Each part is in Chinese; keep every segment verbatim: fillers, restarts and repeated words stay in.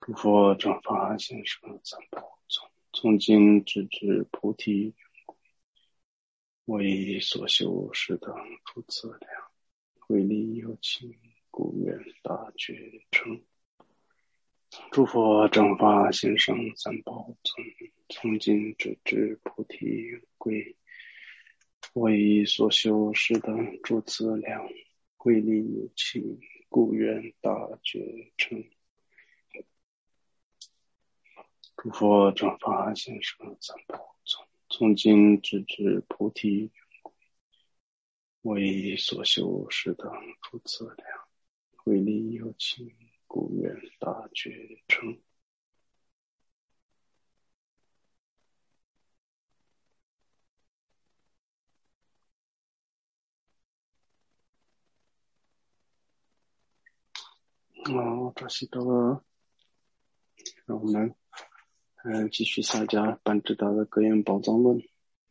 诸佛正法现生三宝，从从今直至菩提，为所修是等诸资粮，为利有情，故愿大觉成。诸佛正法现生三宝，从从今直至菩提，归为所修是等诸资粮，为利有情，故愿大觉成。诸佛正法现生三宝，从从今直至菩提，为所修是等诸资粮，为利有情，故愿大觉成。好，这是到了，让我们嗯、呃、继续下家班智达的格言宝藏论。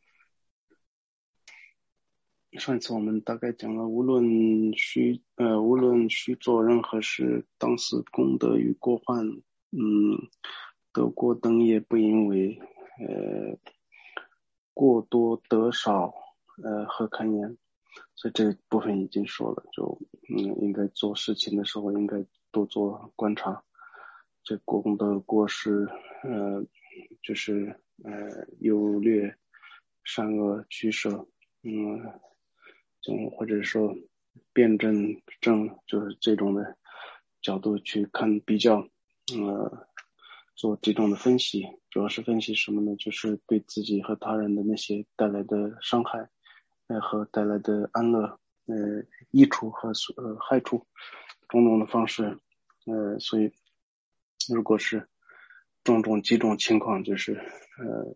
上一次我们大概讲了，无论需呃无论需做任何事，当时功德与过患，嗯，得过等也不因为呃过多得少呃何堪言。所以这部分已经说了，就嗯应该做事情的时候应该多做观察，这功德过失呃就是呃优劣善恶取舍，嗯。总或者说辩证正就是这种的角度去看比较，呃，做这种的分析，主要是分析什么呢？就是对自己和他人的那些带来的伤害，呃和带来的安乐，呃益处和呃害处，种种的方式，呃，所以如果是种种几种情况，就是呃。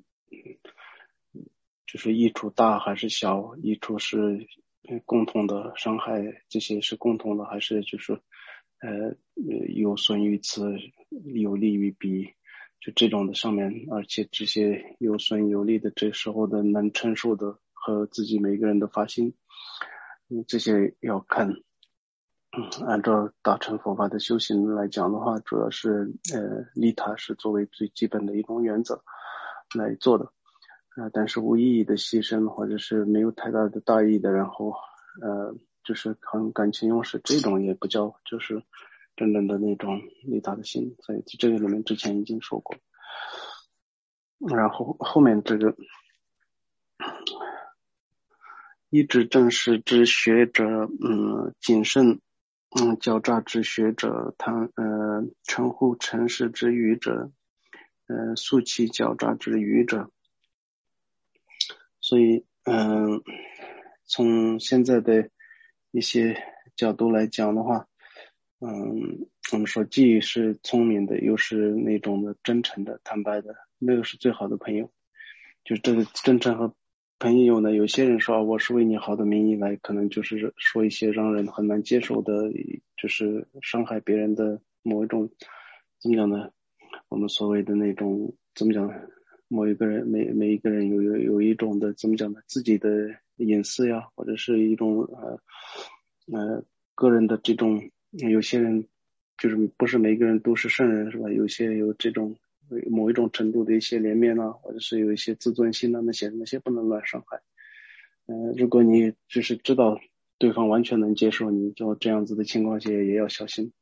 就是益处大还是小，益处是共同的伤害，这些是共同的，还是就是呃有损于此，有利于彼，就这种的上面，而且这些有损有利的这时候的能承受的和自己每个人的发心，嗯，这些要看。嗯，按照大乘佛法的修行来讲的话，主要是呃利他是作为最基本的一种原则来做的。呃，但是无意义的牺牲或者是没有太大的大义的，然后呃就是很感情用事，这种也不叫就是真正的那种利他的心，所以这个里面之前已经说过。然后后面这个一直正视之学者，嗯，谨慎，嗯，狡诈之学者，他呃称呼诚实之愚者，呃素其狡诈之愚者。所以嗯、呃，从现在的一些角度来讲的话，嗯，我们说既是聪明的，又是那种的真诚的、坦白的，那个是最好的朋友。就这个真诚和朋友呢，有些人说我是为你好的名义来，可能就是说一些让人很难接受的，就是伤害别人的某一种，怎么讲呢？我们所谓的那种怎么讲呢？某一个人每每一个人有有有一种的怎么讲呢？自己的隐私呀，或者是一种呃呃个人的这种，有些人就是不是每个人都是圣人是吧？有些有这种某一种程度的一些怜悯啊，或者是有一些自尊心啊，那些那些不能乱伤害。呃，如果你就是知道对方完全能接受你，就这样子的情况下也要小心。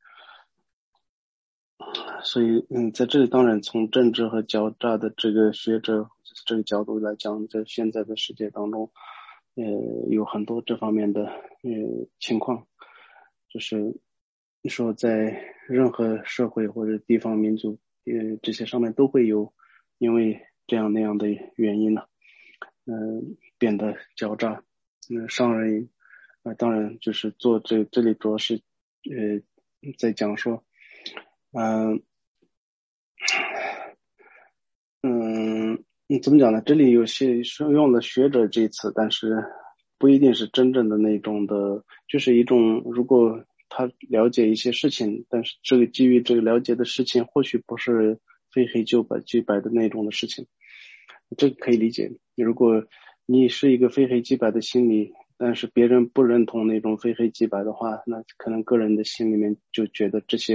所以，嗯，在这里当然从政治和狡诈的这个学者这个角度来讲，在现在的世界当中，呃，有很多这方面的呃情况，就是你说在任何社会或者地方民族，呃，这些上面都会有因为这样那样的原因呢，嗯、呃，变得狡诈，嗯、呃，伤人，啊、呃，当然就是做这这里主要是呃在讲说，嗯、呃。嗯，怎么讲呢？这里有些是用了学者这一词，但是不一定是真正的那种的，就是一种如果他了解一些事情，但是这个基于这个了解的事情，或许不是非黑就白即白的那种的事情，这个可以理解。如果你是一个非黑即白的心理，但是别人不认同那种非黑即白的话，那可能个人的心里面就觉得这些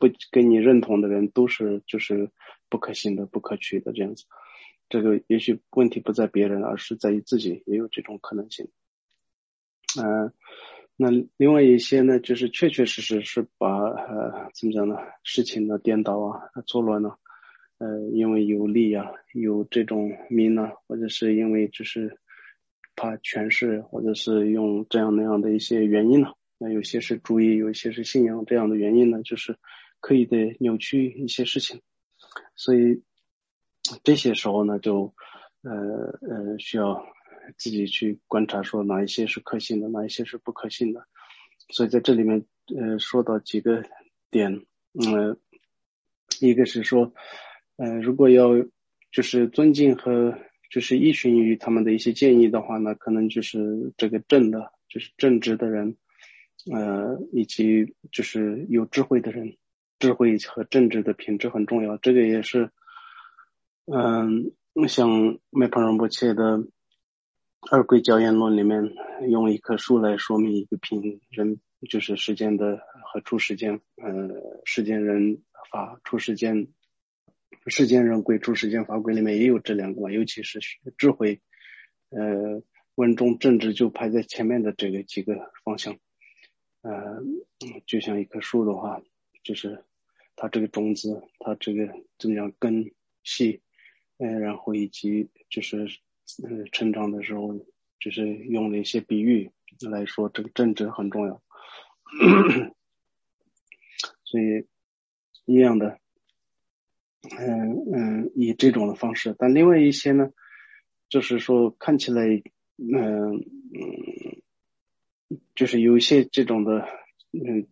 不跟你认同的人都是就是不可信的、不可取的这样子。这个也许问题不在别人，而是在于自己，也有这种可能性。嗯、呃，那另外一些呢，就是确确实实是把呃怎么讲呢，事情的颠倒啊、错乱呢，呃，因为有利啊，有这种名啊，或者是因为就是怕权势，或者是用这样那样的一些原因呢。那有些是主义，有一些是信仰这样的原因呢，就是刻意的扭曲一些事情。所以这些时候呢，就呃呃需要自己去观察，说哪一些是可信的，哪一些是不可信的。所以在这里面呃说到几个点，嗯、呃，一个是说，呃，如果要就是尊敬和就是依循于他们的一些建议的话呢，可能就是这个正的，就是正直的人，呃，以及就是有智慧的人，智慧和正直的品质很重要。这个也是，嗯、像麦庞仁波切的二归教言论里面用一棵树来说明一个品人，就是世间的和出世间，呃，世间人法出世间。世间人归出世间法规里面也有这两个嘛，尤其是智慧，呃，稳中正直就排在前面的这个几个方向，呃，就像一棵树的话，就是它这个种子，它这个怎么样根细，呃，然后以及就是呃成长的时候，就是用了一些比喻来说，这个正直很重要，所以一样的。嗯嗯，以这种的方式，但另外一些呢，就是说看起来，嗯嗯，就是有一些这种的，嗯，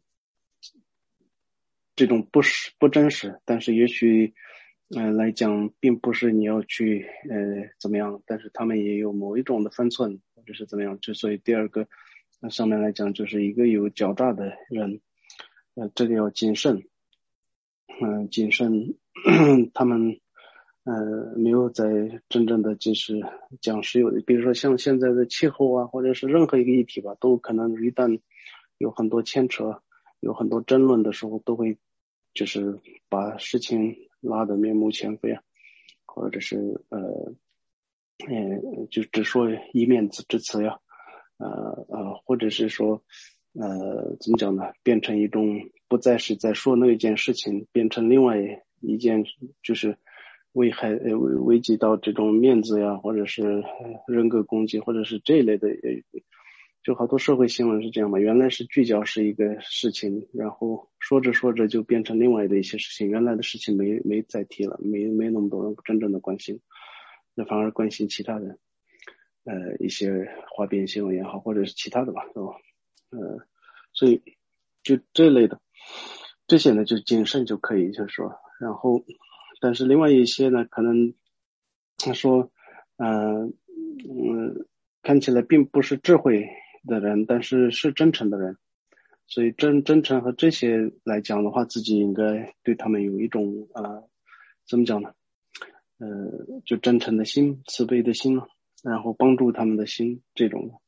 这种不实不真实，但是也许，嗯、呃、来讲，并不是你要去呃怎么样，但是他们也有某一种的分寸，或者是怎么样，就所以第二个，那上面来讲，就是一个有狡诈的人，呃，这个要谨慎。嗯、呃，谨慎，他们呃没有在真正的就是讲实有的，比如说像现在的气候啊，或者是任何一个议题吧，都可能一旦有很多牵扯，有很多争论的时候，都会就是把事情拉得面目全非啊，或者是呃呃就只说一面之之词呀，呃呃，或者是说。呃，怎么讲呢？变成一种不再是在说那一件事情，变成另外一件，就是危害呃危危及到这种面子呀，或者是人格攻击，或者是这一类的，就好多社会新闻是这样嘛。原来是聚焦是一个事情，然后说着说着就变成另外的一些事情，原来的事情没没再提了，没没那么多人真正的关心，那反而关心其他人，呃，一些花边新闻也好，或者是其他的吧，是吧？呃，所以就这类的，这些呢就谨慎就可以，就是说，然后，但是另外一些呢，可能他说，呃，嗯，看起来并不是智慧的人，但是是真诚的人，所以真真诚和这些来讲的话，自己应该对他们有一种呃，怎么讲呢？呃，就真诚的心、慈悲的心，然后帮助他们的心这种的。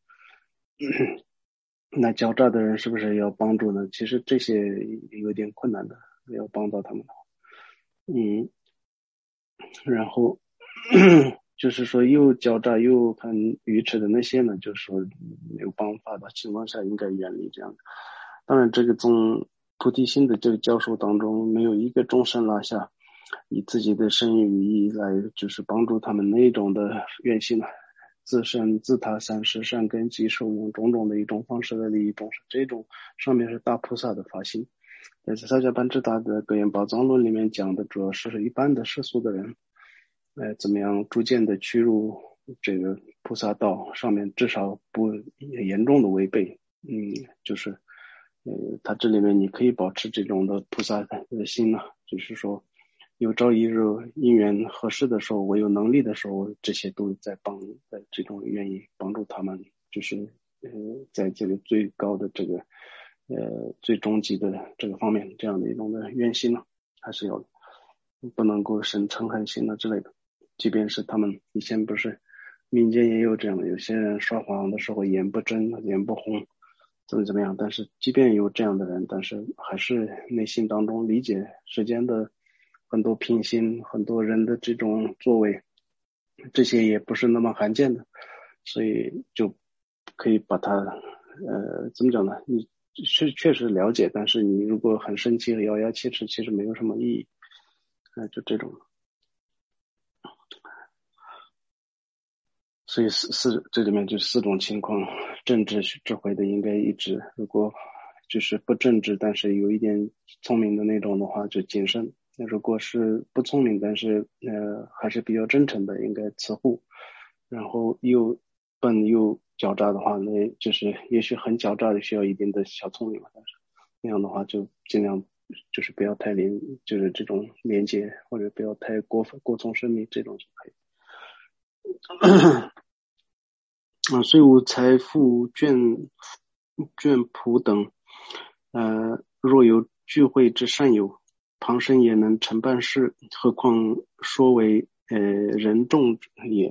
那狡诈的人是不是要帮助呢？其实这些有点困难的，要帮到他们的。嗯，然后就是说又狡诈又很愚痴的那些呢，就是说没有办法的情况下应该远离这样的。当然，这个从菩提心的这个教授当中，没有一个众生落下，以自己的身语意来就是帮助他们那种的愿心呢。自身自他三世善根及受用种种的一种方式来利益众生，这种上面是大菩萨的发心。在萨迦班智达的格言宝藏论里面讲的主要是一般的世俗的人，呃，怎么样逐渐的趋入这个菩萨道上面，至少不严重的违背。嗯，就是呃，他这里面你可以保持这种的菩萨的心呢、啊，就是说有朝一日因缘合适的时候，我有能力的时候，这些都在帮，在这种愿意帮助他们，就是呃，在这个最高的这个呃最终极的这个方面，这样的一种的愿心呢、啊，还是要不能够生嗔恨心啊之类的。即便是他们以前不是民间也有这样的，有些人说谎的时候眼不睁眼不红， 怎么怎么样，但是即便有这样的人，但是还是内心当中理解世间的很多品性，很多人的这种作为，这些也不是那么罕见的，所以就可以把它呃怎么讲呢？你是确实了解，但是你如果很生气咬牙切齿，其实没有什么意义，呃，就这种。所以四四这里面就四种情况，正直智慧的应该一致，如果就是不正直但是有一点聪明的那种的话就谨慎，那如果是不聪明但是呃还是比较真诚的应该慈护，然后又笨又狡诈的话，那就是也许很狡诈的需要一定的小聪明嘛，但是那样的话就尽量就是不要太连，就是这种连接或者不要太过分过从生命这种就可以。啊，税务、财富、眷眷仆等，呃，若有聚会之善友，旁生也能成办事，何况说为呃人众也。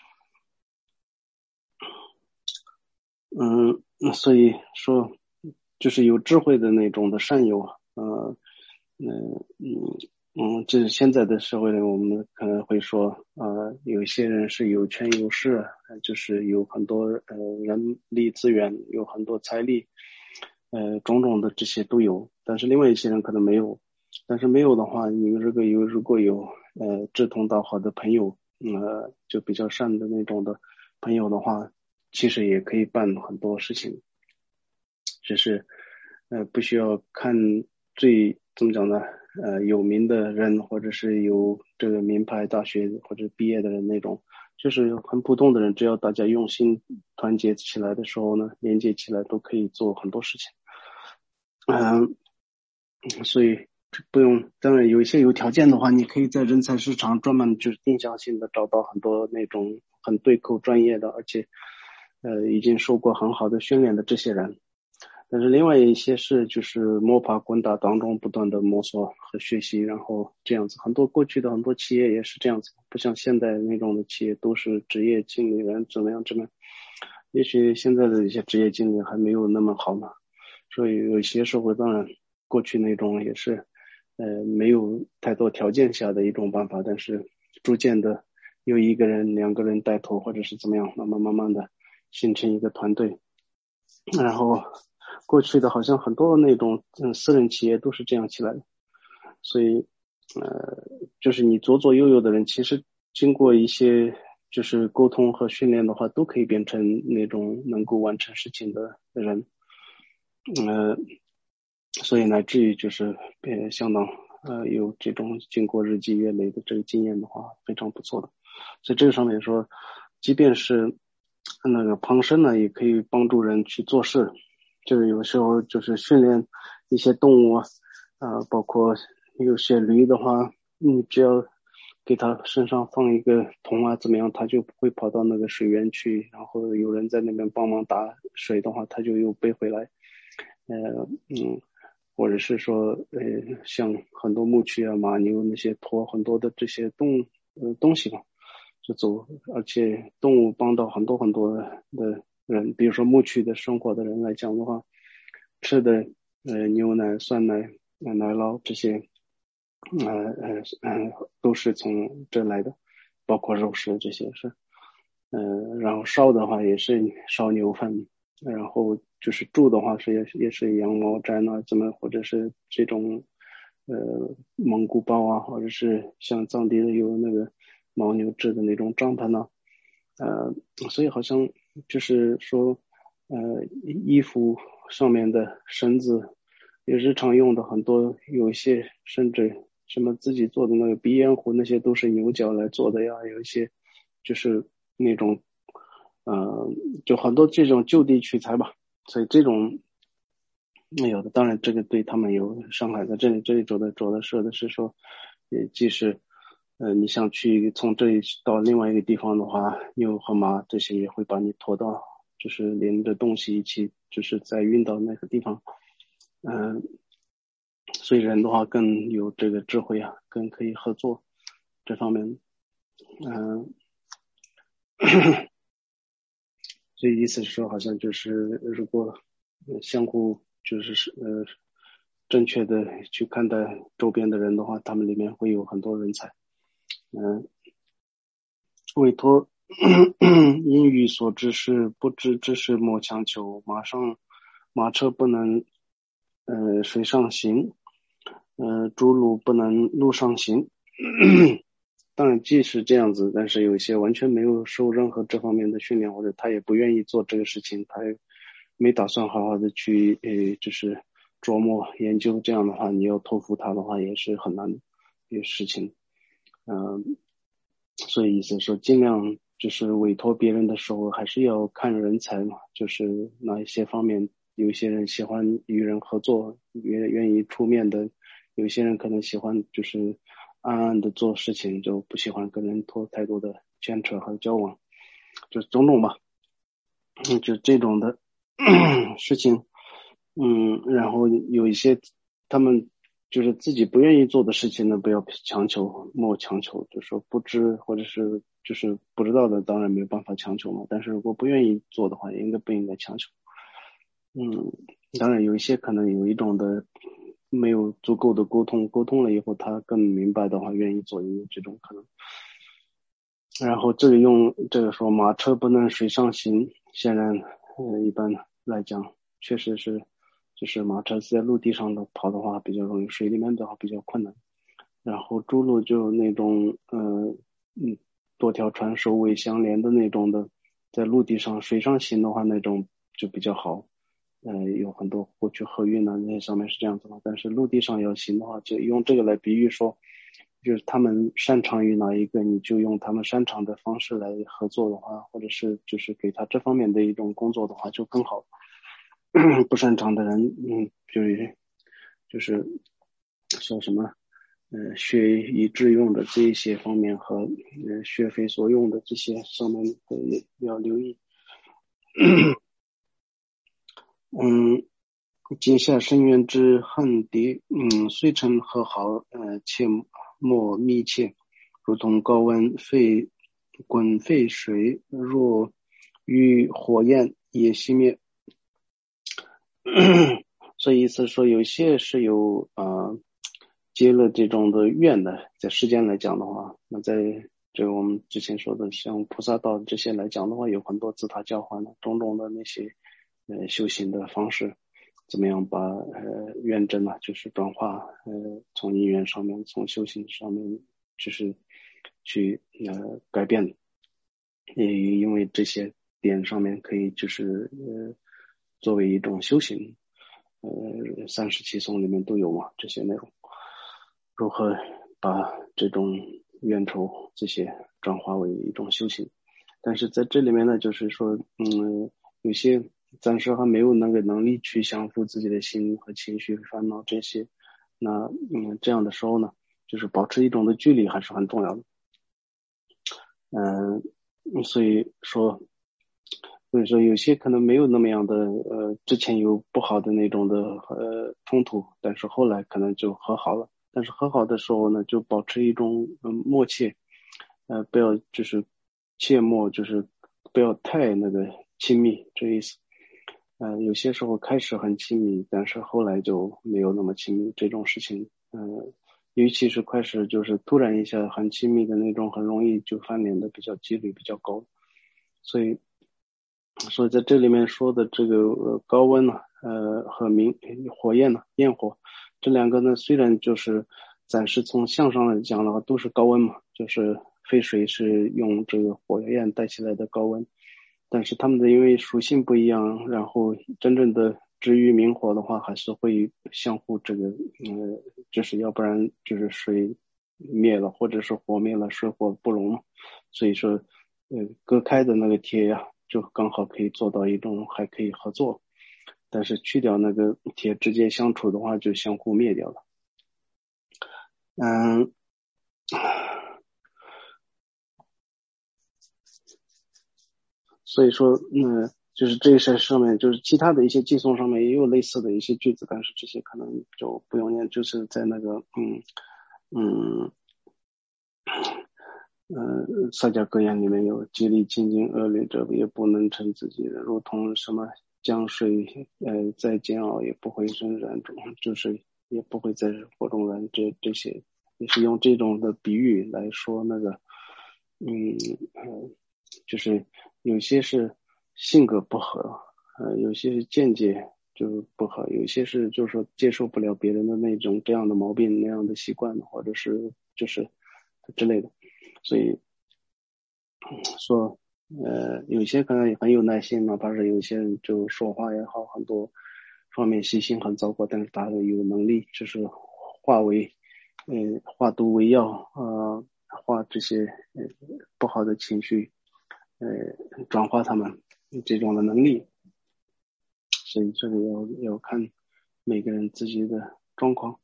嗯，所以说就是有智慧的那种的善友，呃，嗯嗯嗯，这是现在的社会里，我们可能会说，呃，有一些人是有权有势，就是有很多呃人力资源，有很多财力，呃，种种的这些都有，但是另外一些人可能没有，但是没有的话，你们这个有如果有呃志同道合的朋友，呃，就比较善的那种的朋友的话，其实也可以办很多事情，只是呃不需要看最怎么讲呢？呃，有名的人或者是有这个名牌大学或者毕业的人那种，就是很普通的人，只要大家用心团结起来的时候呢，连接起来都可以做很多事情。嗯，所以不用，当然有一些有条件的话，你可以在人才市场专门就是定向性的找到很多那种很对口专业的，而且呃已经受过很好的训练的这些人。但是另外一些是就是摸爬滚打当中不断的摸索和学习，然后这样子，很多过去的很多企业也是这样子，不像现在那种的企业都是职业经理人怎么样怎么样，也许现在的一些职业经理还没有那么好呢，所以有些社会当然过去那种也是呃没有太多条件下的一种办法，但是逐渐的有一个人两个人带头或者是怎么样，慢慢慢慢的形成一个团队，然后过去的好像很多那种嗯私人企业都是这样起来的，所以呃就是你左左右右的人，其实经过一些就是沟通和训练的话，都可以变成那种能够完成事情的人，呃，所以乃至于就是呃相当呃有这种经过日积月累的这个经验的话，非常不错的。所以这个上面说，即便是那个旁生呢，也可以帮助人去做事。就是有时候就是训练一些动物啊，呃，包括有些驴的话，你只要给它身上放一个桶啊，怎么样，它就不会跑到那个水源去，然后有人在那边帮忙打水的话，它就又背回来。呃，嗯，或者是说，呃，像很多牧区啊、马牛那些驮很多的这些动呃东西嘛，就走，而且动物帮到很多很多的人，比如说牧区的生活的人来讲的话，吃的呃牛奶、酸奶、奶酪这些，呃呃呃都是从这来的，包括肉食这些是，呃，然后烧的话也是烧牛粪，然后就是住的话是也也是羊毛毡啊，怎么或者是这种呃蒙古包啊，或者是像藏地的有那个牦牛制的那种帐篷呢、呃，所以好像就是说，呃，衣服上面的绳子，也日常用的很多，有一些甚至什么自己做的那个鼻烟壶，那些都是牛角来做的呀，有一些就是那种，呃，就很多这种就地取材吧，所以这种有的，当然这个对他们有伤害的。这里这里主的主的说的是说，呃，即使呃你想去从这里到另外一个地方的话，牛和马这些也会把你拖到，就是连着东西一起，就是再运到那个地方。嗯、呃，所以人的话更有这个智慧啊，更可以合作这方面。嗯、呃，所以意思是说，好像就是如果呃相互就是呃正确的去看待周边的人的话，他们里面会有很多人才。嗯、委托英语所指是不知之事莫强求，马上马车不能呃水上行，呃猪鹿不能路上行。当然，即使这样子，但是有一些完全没有受任何这方面的训练，或者他也不愿意做这个事情，他也没打算好好的去呃，就是琢磨研究，这样的话，你要托付他的话，也是很难的一个事情。嗯、呃，所以意思说，尽量就是委托别人的时候，还是要看人才嘛，就是哪一些方面，有一些人喜欢与人合作，愿愿意出面的，有些人可能喜欢就是暗暗的做事情，就不喜欢跟人拖太多的牵扯和交往，就种种吧。嗯，就这种的事情。嗯，然后有一些他们就是自己不愿意做的事情呢，不要强求，莫强求，就说不知或者是就是不知道的，当然没有办法强求嘛。但是如果不愿意做的话，也应该不应该强求。嗯，当然有一些可能有一种的没有足够的沟通，沟通了以后他更明白的话，愿意做，也有这种可能。然后这里用这个说马车不能水上行，显然，呃，一般来讲，确实是，就是马车在陆地上的跑的话比较容易，水里面的话比较困难。然后猪鹿就那种，呃，嗯，多条船首尾相连的那种的，在陆地上、水上行的话，那种就比较好。呃，有很多过去河运呢，那些上面是这样子的。但是陆地上要行的话，就用这个来比喻说，就是他们擅长于哪一个，你就用他们擅长的方式来合作的话，或者是就是给他这方面的一种工作的话，就更好。不擅长的人，嗯，就是就是说什么，呃，学以致用的这一些方面和呃学非所用的这些上面的也要留意。嗯，结下深渊之恨敌，嗯，虽曾和好，呃，切莫密切，如同高温沸滚沸水，若遇火焰也熄灭。所以意思说，有些是有呃结了这种的怨的，在世间来讲的话，那在这个我们之前说的像菩萨道这些来讲的话，有很多自他交换的种种的那些呃修行的方式，怎么样把呃怨真啊，就是转化呃从因缘上面，从修行上面，就是去呃改变，也因为这些点上面可以就是呃作为一种修行。呃，三十七颂里面都有嘛，这些内容，如何把这种怨仇这些转化为一种修行。但是在这里面呢，就是说，嗯，有些暂时还没有那个能力去降服自己的心和情绪、烦恼这些，那嗯，这样的时候呢，就是保持一种的距离还是很重要的。嗯，所以说所以说有些可能没有那么样的呃，之前有不好的那种的呃冲突，但是后来可能就和好了。但是和好的时候呢，就保持一种嗯默契，呃，不要就是切莫就是不要太那个亲密，这意思。呃，有些时候开始很亲密，但是后来就没有那么亲密，这种事情，呃，尤其是开始就是突然一下很亲密的那种，很容易就翻脸的比较几率比较高。所以所以在这里面说的这个呃高温呢，呃和明火焰呢，焰火这两个呢，虽然就是暂时从相上来讲的话都是高温嘛，就是沸水是用这个火焰带起来的高温，但是它们的因为属性不一样，然后真正的至于明火的话，还是会相互这个呃，就是要不然就是水灭了，或者是火灭了，水火不容嘛，所以说呃隔开的那个铁呀。就刚好可以做到一种还可以合作，但是去掉那个铁直接相处的话，就相互灭掉了。嗯，所以说，嗯，就是这些上面，就是其他的一些寄送上面也有类似的一些句子，但是这些可能就不用念，就是在那个，嗯嗯嗯，萨迦格言里面有激励精进恶劣者也不能成自己的，如同什么江水呃再煎熬也不会生燃中，就是也不会在火中燃，这这些也是用这种的比喻来说那个嗯呃就是有些是性格不合，呃有些是见解就不合，有些是就是说接受不了别人的那种这样的毛病那样的习惯，或者是就是之类的，所以说呃有些可能也很有耐心，哪怕是有些人就说话也好，很多方面习性很糟糕，但是他有能力就是化为呃化毒为药，呃化这些呃不好的情绪呃转化他们这种的能力，所以这个要要看每个人自己的状况。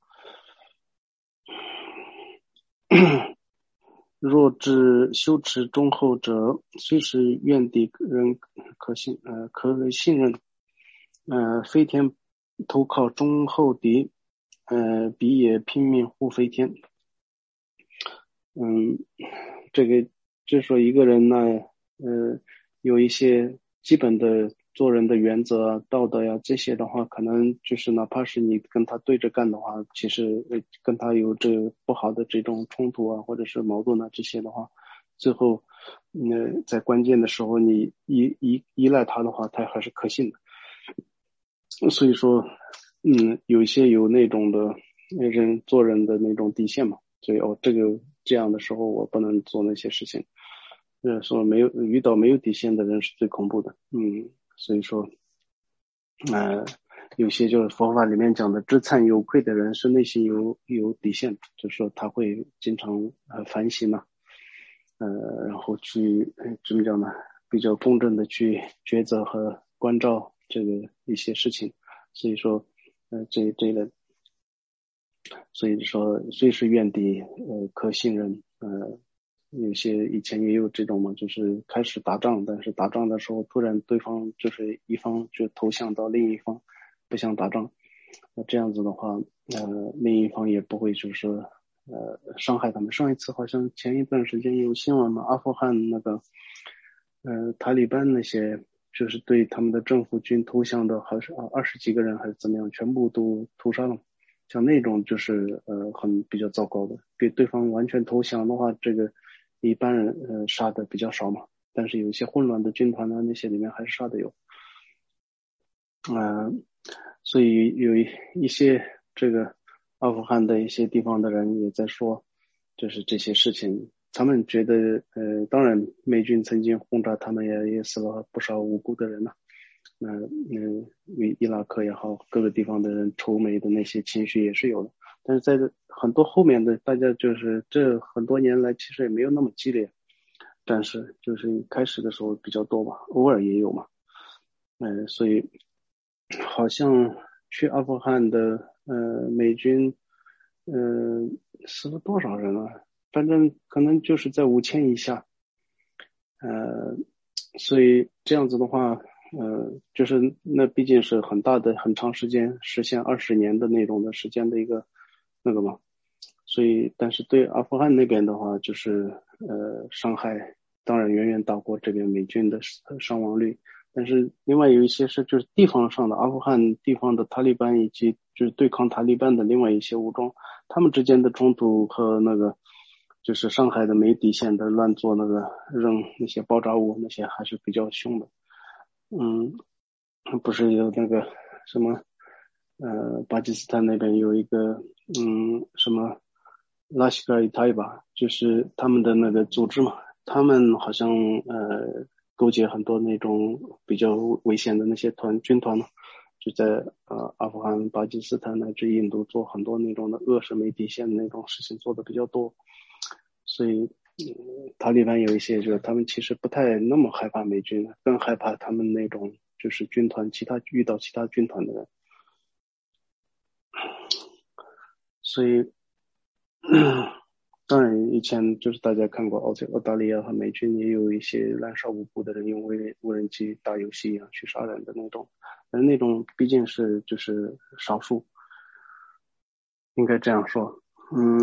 若知修持忠厚者，虽是怨敌人可信呃可信任，呃飞天投靠忠厚敌，呃彼也拼命护飞天。嗯，这个就是说一个人呢，呃，有一些基本的做人的原则啊、道德呀、这些的话，可能就是哪怕是你跟他对着干的话，其实呃跟他有这个不好的这种冲突啊，或者是矛盾啊这些的话，最后，呃，在关键的时候你依依依赖他的话，他还是可信的。所以说，嗯，有一些有那种的人做人的那种底线嘛，所以哦，这个这样的时候我不能做那些事情。呃，说没有遇到没有底线的人是最恐怖的，嗯，所以说，呃，有些就是佛法里面讲的知忏有愧的人是内心有有底线，就是说他会经常呃反省嘛，呃，然后去呃怎么讲呢？比较公正的去抉择和关照这个一些事情，所以说，呃，这这一类，所以说虽是怨敌，呃，可信任，呃，有些以前也有这种嘛，就是开始打仗，但是打仗的时候突然对方就是一方就投降到另一方，不想打仗，那这样子的话，呃，另一方也不会就是说呃伤害他们。上一次好像前一段时间有新闻嘛，阿富汗那个呃塔利班那些就是对他们的政府军投降的，好像二十几个人还是怎么样，全部都屠杀了。像那种就是呃很比较糟糕的，给对方完全投降的话，这个一般人呃杀的比较少嘛，但是有一些混乱的军团呢，那些里面还是杀的有。嗯、呃，所以有一一些这个阿富汗的一些地方的人也在说，就是这些事情，他们觉得呃，当然美军曾经轰炸他们也也死了不少无辜的人了。那嗯，伊伊拉克也好，各个地方的人仇美的那些情绪也是有的，但是在很多后面的大家就是这很多年来其实也没有那么激烈，但是就是开始的时候比较多吧，偶尔也有嘛，嗯、呃，所以好像去阿富汗的呃美军，呃死了多少人啊？反正可能就是在五千以下，呃，所以这样子的话，呃，就是那毕竟是很大的、很长时间实现二十年的那种的时间的一个那个嘛，所以但是对阿富汗那边的话，就是呃伤害当然远远大过这边美军的伤亡率，但是另外有一些是就是地方上的阿富汗地方的塔利班以及就是对抗塔利班的另外一些武装，他们之间的冲突和那个。就是上海的没底线的乱做那个扔那些爆炸物，那些还是比较凶的。嗯，不是有那个什么呃，巴基斯坦那边有一个嗯什么拉希格尔伊泰吧，就是他们的那个组织嘛，他们好像呃勾结很多那种比较危险的那些团军团嘛，就在呃阿富汗、巴基斯坦乃至印度做很多那种的恶是没底线的那种事情做的比较多。所以，嗯，塔利班有一些就是他们其实不太那么害怕美军，更害怕他们那种就是军团其他遇到其他军团的人。所以，当然以前就是大家看过澳澳大利亚和美军也有一些滥杀无辜的人用无人无人机打游戏一样去杀人的那种，但那种毕竟是就是少数，应该这样说。嗯，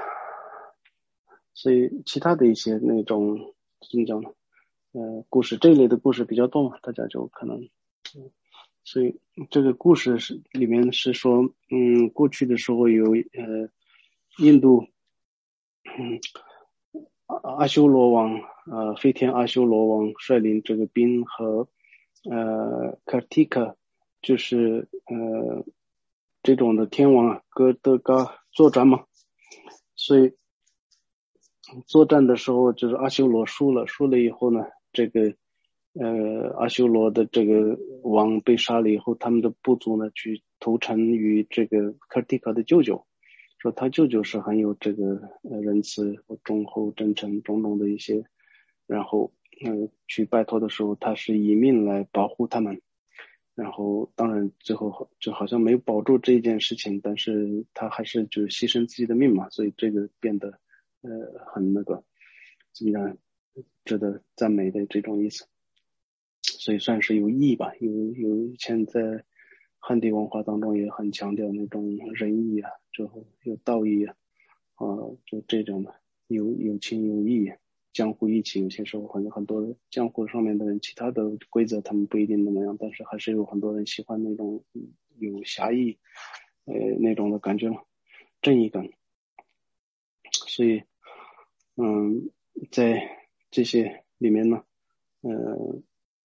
所以其他的一些那种怎么讲呢？呃，故事这一类的故事比较多嘛，大家就可能，嗯所以这个故事是里面是说，嗯，过去的时候有呃印度，嗯阿阿修罗王，呃飞天阿修罗王率领这个兵和呃 Kartika 就是呃这种的天王啊哥德嘎作战嘛，所以作战的时候就是阿修罗输了，输了以后呢，这个呃阿修罗的这个王被杀了以后，他们的部族呢去投诚于这个 Kartika 的舅舅，说他舅舅是很有这个呃仁慈和忠厚真诚种种的一些，然后呃去拜托的时候，他是以命来保护他们。然后当然最后就好像没有保住这一件事情，但是他还是就牺牲自己的命嘛，所以这个变得呃很那个怎么样值得赞美的这种意思，所以算是有义吧，有有以前在汉地文化当中也很强调那种仁义啊，之后有道义啊，啊、呃、就这种的有有情有义，江湖义气，有些时候很很多江湖上面的人，其他的规则他们不一定那么样，但是还是有很多人喜欢那种有侠义呃那种的感觉嘛，正义感，所以嗯在这些里面呢，呃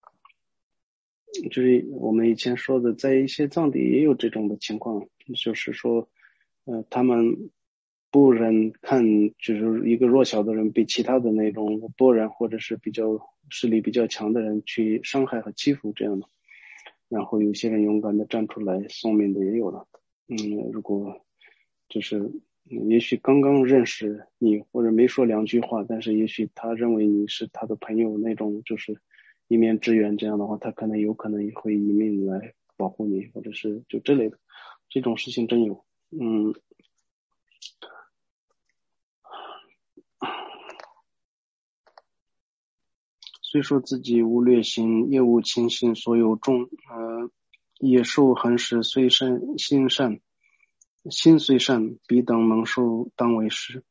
就是我们以前说的，在一些藏地也有这种的情况，就是说，呃，他们不忍看，就是一个弱小的人被其他的那种多人或者是比较势力比较强的人去伤害和欺负这样的，然后有些人勇敢的站出来送命的也有了。嗯，如果就是嗯也许刚刚认识你或者没说两句话，但是也许他认为你是他的朋友那种，就是一面之缘这样的话，他可能有可能也会以命来保护你，或者是就这类的，这种事情真有。嗯，虽说自己无劣行，业务轻信所有众，呃，野兽恒时虽善心善，心虽善，彼等蒙受当为师。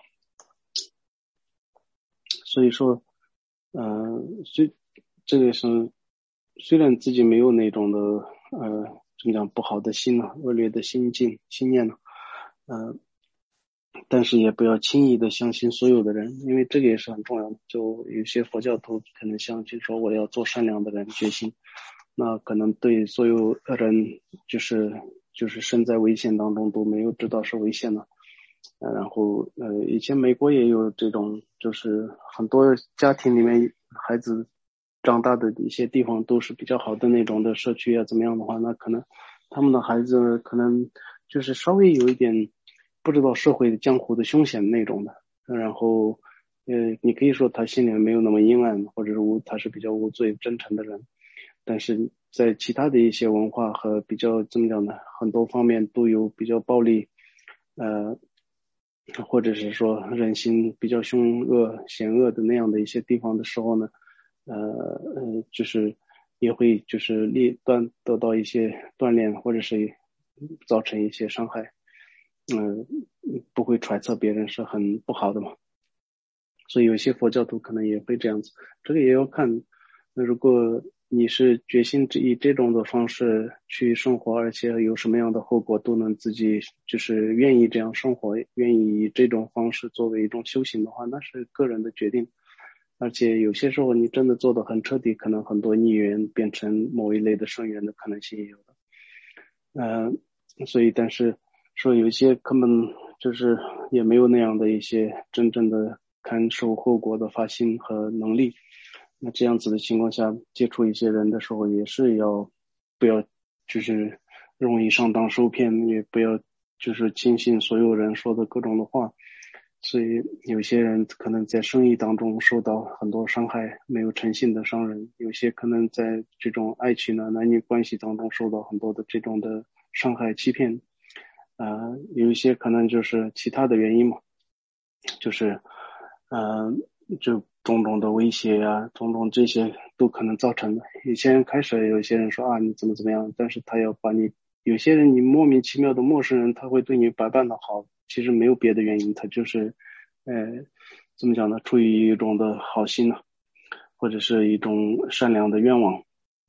所以说，呃，虽这个是虽然自己没有那种的呃怎么讲不好的心呢、啊恶劣的心境心念呢、啊呃，但是也不要轻易的相信所有的人，因为这个也是很重要的。就有些佛教徒可能相信说我要做善良的人决心，那可能对所有人就是就是身在危险当中都没有知道是危险的。呃，然后呃，以前美国也有这种，就是很多家庭里面孩子长大的一些地方都是比较好的那种的社区啊，怎么样的话，那可能他们的孩子可能就是稍微有一点不知道社会的江湖的凶险那种的，然后呃，你可以说他心里面没有那么阴暗，或者是无他是比较无罪真诚的人，但是在其他的一些文化和比较怎么讲呢，很多方面都有比较暴力，呃。或者是说人心比较凶恶、险恶的那样的一些地方的时候呢，呃呃，就是也会就是立断得到一些锻炼，或者是造成一些伤害，嗯、呃，不会揣测别人是很不好的嘛。所以有些佛教徒可能也会这样子，这个也要看。那如果你是决心以这种的方式去生活，而且有什么样的后果都能自己就是愿意这样生活，愿意以这种方式作为一种修行的话，那是个人的决定。而且有些时候你真的做的很彻底，可能很多逆缘变成某一类的圣缘的可能性也有的。呃，所以但是说有一些根本就是也没有那样的一些真正的看受后果的发心和能力，那这样子的情况下接触一些人的时候也是要不要就是容易上当受骗，也不要就是轻信所有人说的各种的话，所以有些人可能在生意当中受到很多伤害，没有诚信的商人，有些可能在这种爱情呢男女关系当中受到很多的这种的伤害欺骗，呃，有一些可能就是其他的原因嘛，就是呃就种种的威胁呀、种种这些都可能造成的。以前开始有些人说啊你怎么怎么样，但是他要把你，有些人你莫名其妙的陌生人他会对你百般的好，其实没有别的原因，他就是呃怎么讲呢，出于一种的好心呢、或者是一种善良的愿望。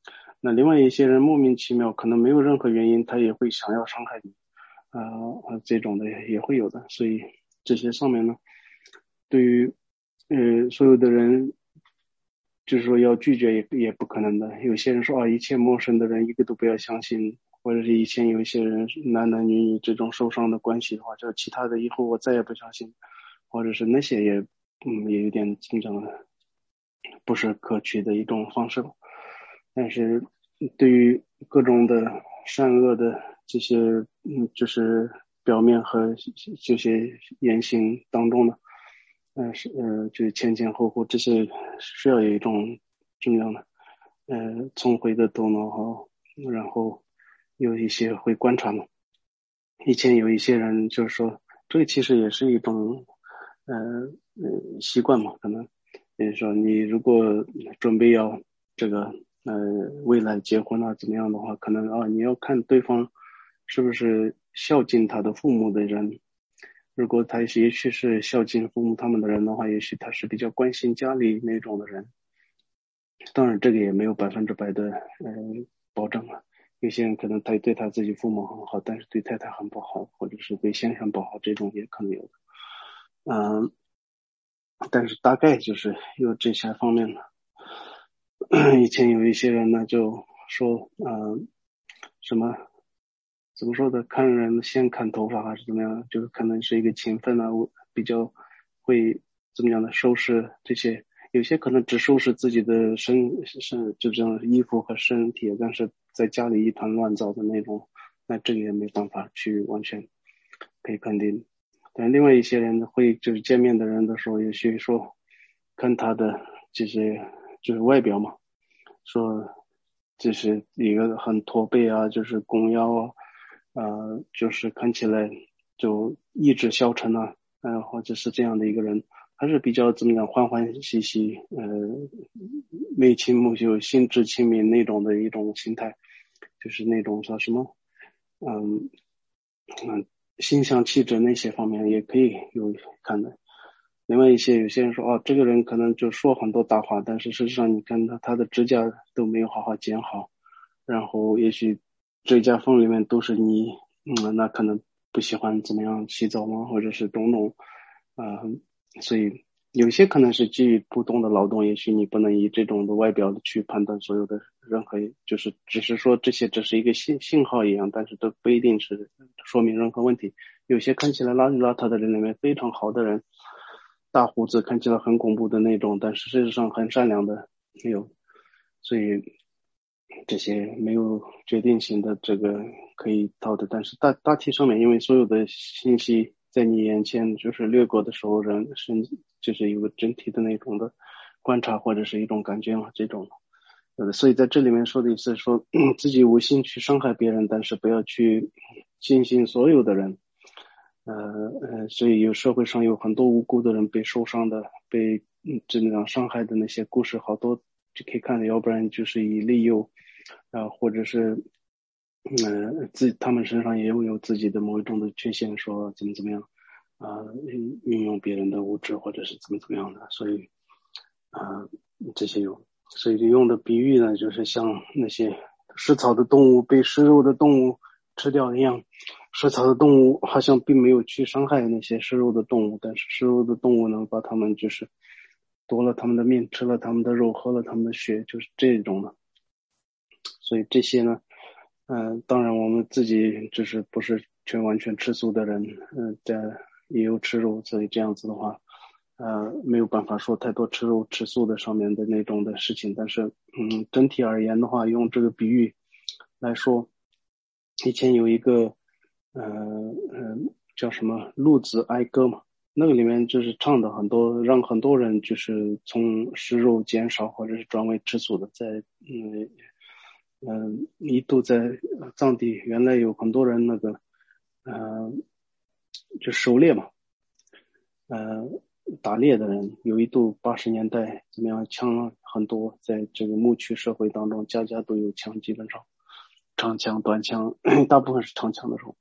那另外一些人莫名其妙，可能没有任何原因，他也会想要伤害你，啊、呃，这种的也会有的。所以这些上面呢，对于呃所有的人，就是说要拒绝也也不可能的。有些人说啊，一切陌生的人一个都不要相信，或者是以前有一些人男男女女这种受伤的关系的话，就其他的以后我再也不相信，或者是那些也嗯也有点经常不是可取的一种方式了。但是对于各种的善恶的这些嗯就是表面和这些言行当中呢，呃是呃就是前前后后这些需要有一种怎么样的呃聪慧的头脑哈，然后有一些会观察嘛。以前有一些人就是说，这个其实也是一种呃呃习惯嘛，可能比如说你如果准备要这个呃未来结婚啊怎么样的话，可能啊你要看对方是不是孝敬他的父母的人。如果他是也许是孝敬父母他们的人的话，也许他是比较关心家里那种的人。当然这个也没有百分之百的呃保证啊。有些人可能他对他自己父母很好，但是对太太很不好，或者是对先生不好，这种也可能有的。嗯，但是大概就是有这些方面的。以前有一些人呢就说，嗯，什么怎么说的，看人先看头发还是怎么样，就是可能是一个勤奋啊，我比较会怎么样的收拾这些，有些可能只收拾自己的身身就这样衣服和身体，但是在家里一团乱糟的那种，那这个也没办法去完全可以肯定。但另外一些人会就是见面的人的时候，也许说看他的这些就是外表嘛，说就是一个很驼背啊，就是弓腰啊，呃，就是看起来就意志消沉啊，呃，或者是这样的一个人，还是比较怎么样欢欢喜喜，呃，眉清目秀、心知清明那种的一种心态，就是那种叫什么，嗯嗯，心象气质那些方面也可以有看的。另外一些有些人说哦，这个人可能就说很多大话，但是事实上你看他他的指甲都没有好好剪好，然后也许指甲缝里面都是泥，嗯，那可能不喜欢怎么样洗澡吗？或者是种种，啊、呃，所以有些可能是基于普通的劳动，也许你不能以这种的外表去判断所有的任何，就是只是说这些只是一个信信号一样，但是都不一定是说明任何问题。有些看起来邋里邋遢的人里面非常好的人，大胡子看起来很恐怖的那种，但是事实上很善良的也有。所以这些没有决定性的这个可以套的，但是大大体上面，因为所有的信息在你眼前就是掠过的时候，人是就是有个整体的那种的观察或者是一种感觉嘛，这种。呃，所以在这里面说的意思是说，自己无心去伤害别人，但是不要去轻信所有的人。呃呃，所以有社会上有很多无辜的人被受伤的，被嗯这样伤害的那些故事，好多就可以看的，要不然就是以利诱，啊、呃，或者是呃自他们身上也有有自己的某一种的缺陷，说怎么怎么样啊、呃，运运用别人的物质或者是怎么怎么样的，所以啊、呃、这些有，所以用的比喻呢，就是像那些食草的动物被食肉的动物吃掉一样。食草的动物好像并没有去伤害那些食肉的动物，但是食肉的动物能把它们就是夺了他们的命，吃了他们的肉，喝了他们的血，就是这种的。所以这些呢，嗯、呃，当然我们自己就是不是全完全吃素的人，嗯、呃，在也有吃肉，所以这样子的话，呃，没有办法说太多吃肉吃素的上面的那种的事情，但是，嗯，整体而言的话，用这个比喻来说，以前有一个。呃呃，叫什么《路子哀歌》嘛，那个里面就是唱的很多，让很多人就是从食肉减少或者是转为吃素的，在嗯嗯、呃、一度在藏地原来有很多人那个呃就狩猎嘛，呃打猎的人有一度八十年代怎么样枪很多，在这个牧区社会当中，家家都有枪，基本上长枪短枪，大部分是长枪的时候。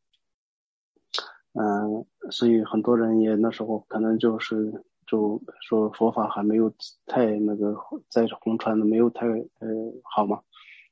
嗯，所以很多人也那时候可能就是就说佛法还没有太那个在红传的没有太呃好嘛，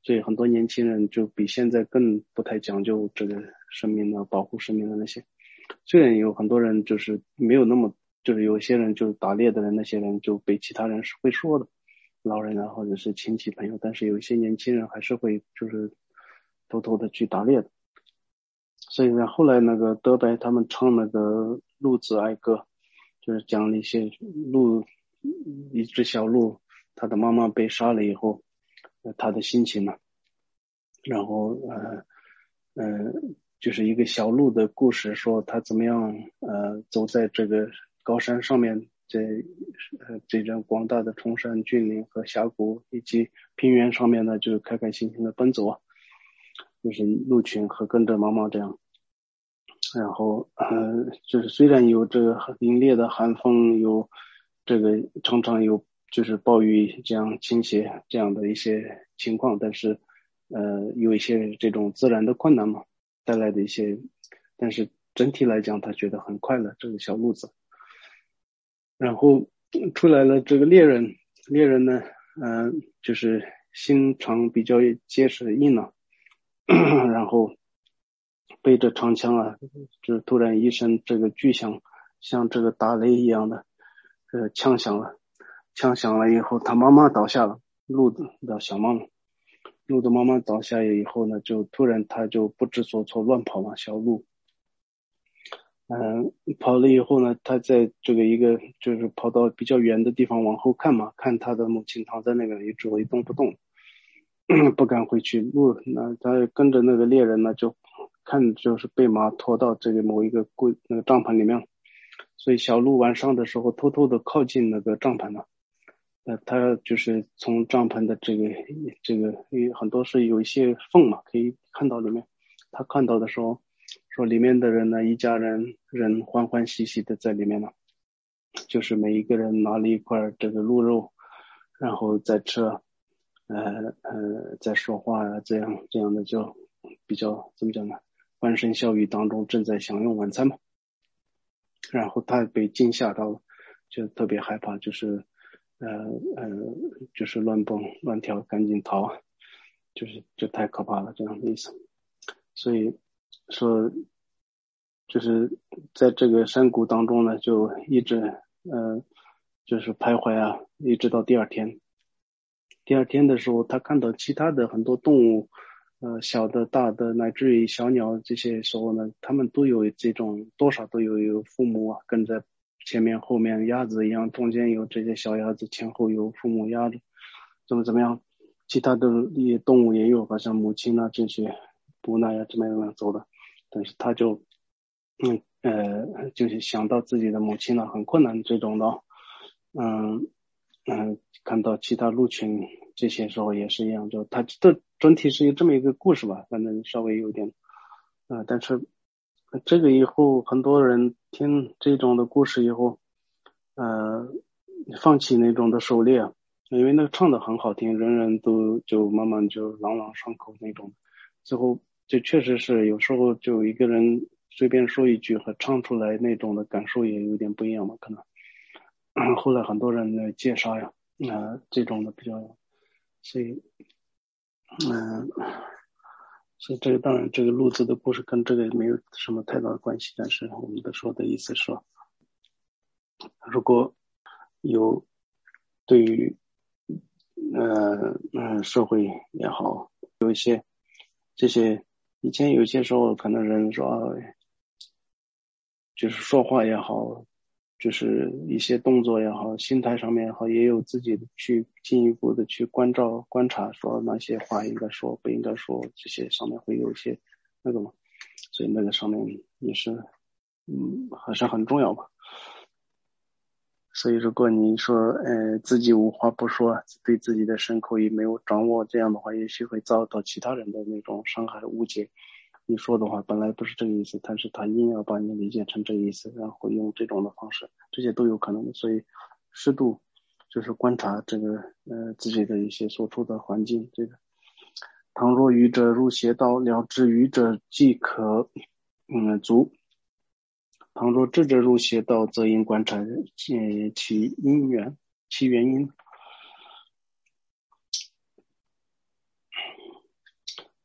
所以很多年轻人就比现在更不太讲究这个生命的保护生命的那些。虽然有很多人就是没有那么，就是有些人就是打猎的人，那些人就被其他人是会说的，老人啊或者是亲戚朋友，但是有一些年轻人还是会就是偷偷的去打猎的。所以呢，后来那个德白他们唱那个鹿子哀歌，就是讲了一些鹿，一只小鹿，他的妈妈被杀了以后，呃他的心情呢，然后呃呃就是一个小鹿的故事，说他怎么样呃走在这个高山上面，在呃这张广大的崇山峻岭和峡谷以及平原上面呢，就开开心心的奔走啊，就是鹿群和跟着妈妈这样。然后呃就是虽然有这个很凛冽的寒风，有这个常常有就是暴雨这样倾斜这样的一些情况，但是呃有一些这种自然的困难嘛带来的一些，但是整体来讲他觉得很快乐这个小鹿子。然后出来了这个猎人，猎人呢呃就是心肠比较结实硬朗，然后背着长枪啊，就突然一声这个巨响，像这个打雷一样的呃枪响了，枪响了以后他妈妈倒下了，鹿的小妈妈，鹿的妈妈倒下以后呢，就突然他就不知所措乱跑嘛，小鹿嗯、呃，跑了以后呢，他在这个一个就是跑到比较远的地方往后看嘛，看他的母亲躺在那个一直一动不动，不敢回去。鹿那他跟着那个猎人呢，就看就是被马拖到这个某一个柜那个帐篷里面，所以小鹿晚上的时候偷偷的靠近那个帐篷了。呃，他就是从帐篷的这个这个很多是有一些缝嘛，可以看到里面。他看到的时候，说里面的人呢，一家人人欢欢喜喜的在里面呢，就是每一个人拿了一块这个鹿肉，然后再吃，呃呃，在说话啊，这样这样的就比较怎么讲呢？欢声笑语当中正在享用晚餐嘛。然后他被惊吓到了，就特别害怕，就是呃呃，就是乱蹦乱跳，赶紧逃，就是就太可怕了这样的意思。所以说，就是在这个山谷当中呢，就一直呃就是徘徊啊，一直到第二天。第二天的时候，他看到其他的很多动物，呃，小的、大的，乃至于小鸟，这些时候呢，他们都有这种多少都有有父母啊，跟在前面、后面，鸭子一样，中间有这些小鸭子，前后有父母鸭子，怎么怎么样？其他的一些动物也有，好像母亲啊这些布那呀怎么样走的，但是他就嗯呃就是想到自己的母亲了，很困难这种的，嗯。嗯，看到其他鹿群这些时候也是一样，就它的整体是有这么一个故事吧，反正稍微有点，呃，但是这个以后很多人听这种的故事以后，呃，放弃那种的狩猎，因为那个唱的很好听，人人都就慢慢就朗朗上口那种，最后就确实是有时候就一个人随便说一句和唱出来那种的感受也有点不一样嘛，可能。后来很多人来介绍呀，呃，这种的比较，所以，嗯、呃，所以这个当然这个路子的故事跟这个没有什么太大的关系，但是我们的说的意思是说，如果有对于呃呃社会也好，有一些这些以前有些时候可能人说，就是说话也好，就是一些动作也好，心态上面也好，也有自己的去进一步的去关照观察，说哪些话应该说不应该说，这些上面会有一些那个嘛，所以那个上面也是嗯还是很重要吧。所以如果你说呃自己无话不说，对自己的身口语没有掌握，这样的话也许会遭到其他人的那种伤害误解。你说的话本来不是这个意思，但是他硬要把你理解成这个意思，然后用这种的方式，这些都有可能的。所以适度就是观察这个呃自己的一些所处的环境。这个倘若愚者入邪道，了知愚者即可嗯足。倘若智者入邪道，则应观察其其因缘，其原因。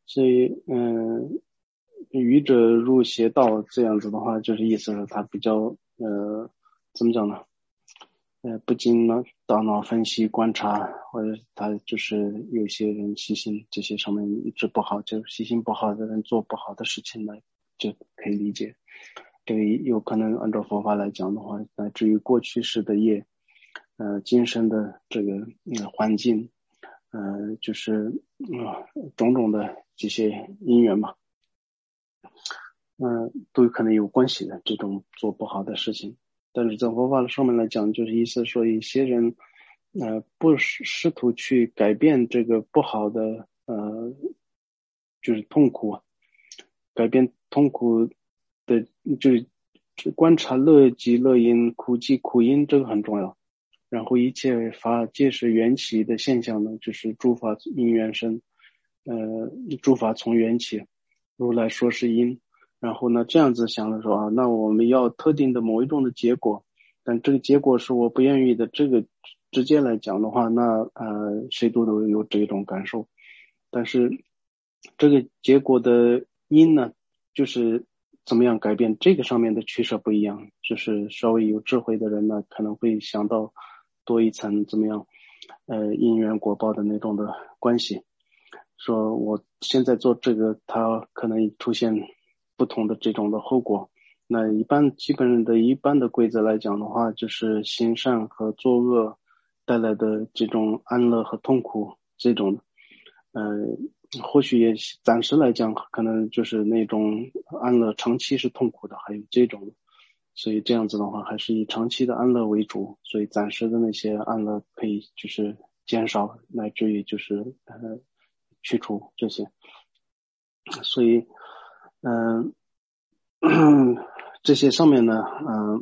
所以嗯，愚者入邪道这样子的话，就是意思是他比较呃怎么讲呢？呃，不经呢大脑分析观察，或者他就是有些人习性这些上面一直不好，就习性不好的人做不好的事情呢，就可以理解。这个有可能按照佛法来讲的话，乃至于过去世的业，呃，今生的这个呃环境，呃，就是啊、呃、种种的这些因缘嘛，嗯、呃，都有可能有关系的。这种做不好的事情，但是在佛法的上面来讲，就是意思说一些人，呃，不试试图去改变这个不好的，呃，就是痛苦，改变痛苦的，就是观察乐即乐因，苦即苦因，这个很重要。然后一切法皆是缘起的现象呢，就是诸法因缘生，呃，诸法从缘起，如来说是因。然后呢，这样子想的说啊，那我们要特定的某一种的结果，但这个结果是我不愿意的，这个直接来讲的话，那呃，谁都都有这种感受。但是这个结果的因呢，就是怎么样改变，这个上面的取舍不一样，就是稍微有智慧的人呢，可能会想到多一层怎么样，呃，因缘果报的那种的关系。说我现在做这个，它可能出现不同的这种的后果。那一般基本的一般的规则来讲的话，就是行善和作恶带来的这种安乐和痛苦，这种，呃，或许也暂时来讲，可能就是那种安乐，长期是痛苦的，还有这种。所以这样子的话，还是以长期的安乐为主，所以暂时的那些安乐可以就是减少，乃至于就是呃去除这些。所以嗯、呃、这些上面呢，嗯、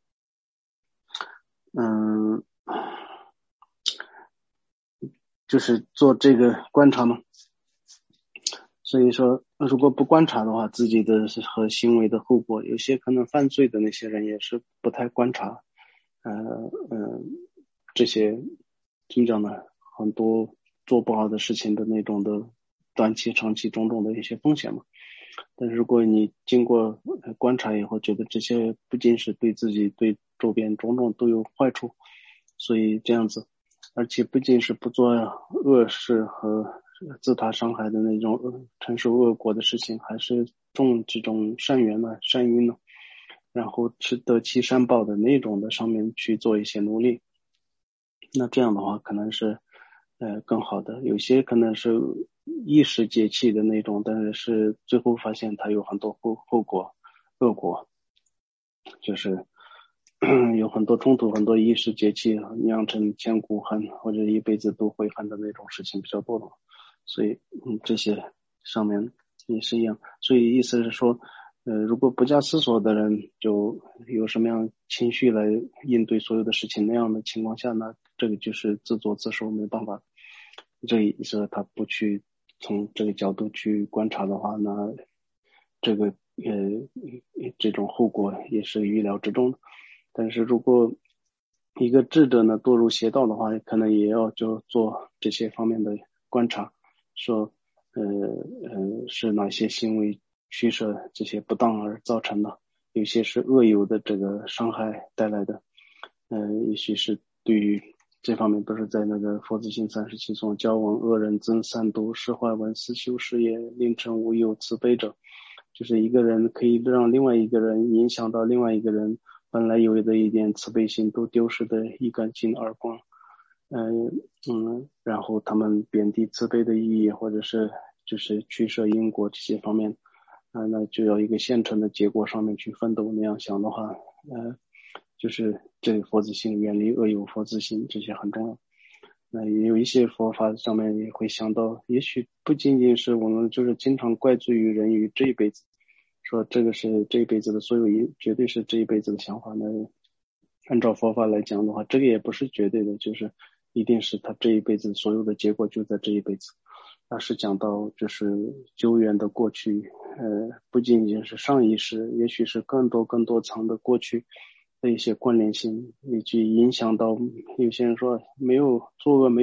呃、嗯、呃、就是做这个观察嘛。所以说，如果不观察的话，自己的和行为的后果，有些可能犯罪的那些人也是不太观察，呃呃，这些怎么讲呢？很多做不好的事情的那种的短期、长期种种的一些风险嘛。但是如果你经过观察以后，觉得这些不仅是对自己、对周边种种都有坏处，所以这样子，而且不仅是不做恶事和自他伤害的那种承受恶果的事情，还是种这种善缘呢、善因呢，然后是得其善报的那种的上面去做一些努力。那这样的话可能是呃更好的。有些可能是一时节气的那种，但是是最后发现它有很多后后果恶果，就是有很多冲突，很多一时节气酿成千古恨或者一辈子都悔恨的那种事情比较多的。所以嗯这些上面也是一样。所以意思是说呃，如果不加思索的人，就有什么样情绪来应对所有的事情，那样的情况下呢，这个就是自作自受，没办法。这也是他不去从这个角度去观察的话，那这个呃这种后果也是预料之中的。但是如果一个智者呢堕入邪道的话，可能也要就做这些方面的观察，说呃呃是哪些行为取舍这些不当而造成的，有些是恶有的这个伤害带来的，呃也许是对于这方面都是在那个佛子行三十七颂，教闻恶人增三毒，释怀闻思修事业，令成无有慈悲者。就是一个人可以让另外一个人影响到另外一个人本来有的一点慈悲心都丢失的一干净耳光。嗯嗯，然后他们贬低慈悲的意义，或者是就是取舍因果这些方面，啊、呃，那就要一个现成的结果上面去奋斗。那样想的话，呃，就是这个佛子心，远离恶有佛子心，这些很重要。那也有一些佛法上面也会想到，也许不仅仅是我们就是经常怪罪于人于这一辈子，说这个是这一辈子的所有因，绝对是这一辈子的想法。那按照佛法来讲的话，这个也不是绝对的，就是一定是他这一辈子所有的结果就在这一辈子。而是讲到就是久远的过去，呃，不仅仅是上一世，也许是更多更多层的过去的一些关联性，以及影响到有些人说没有作恶没有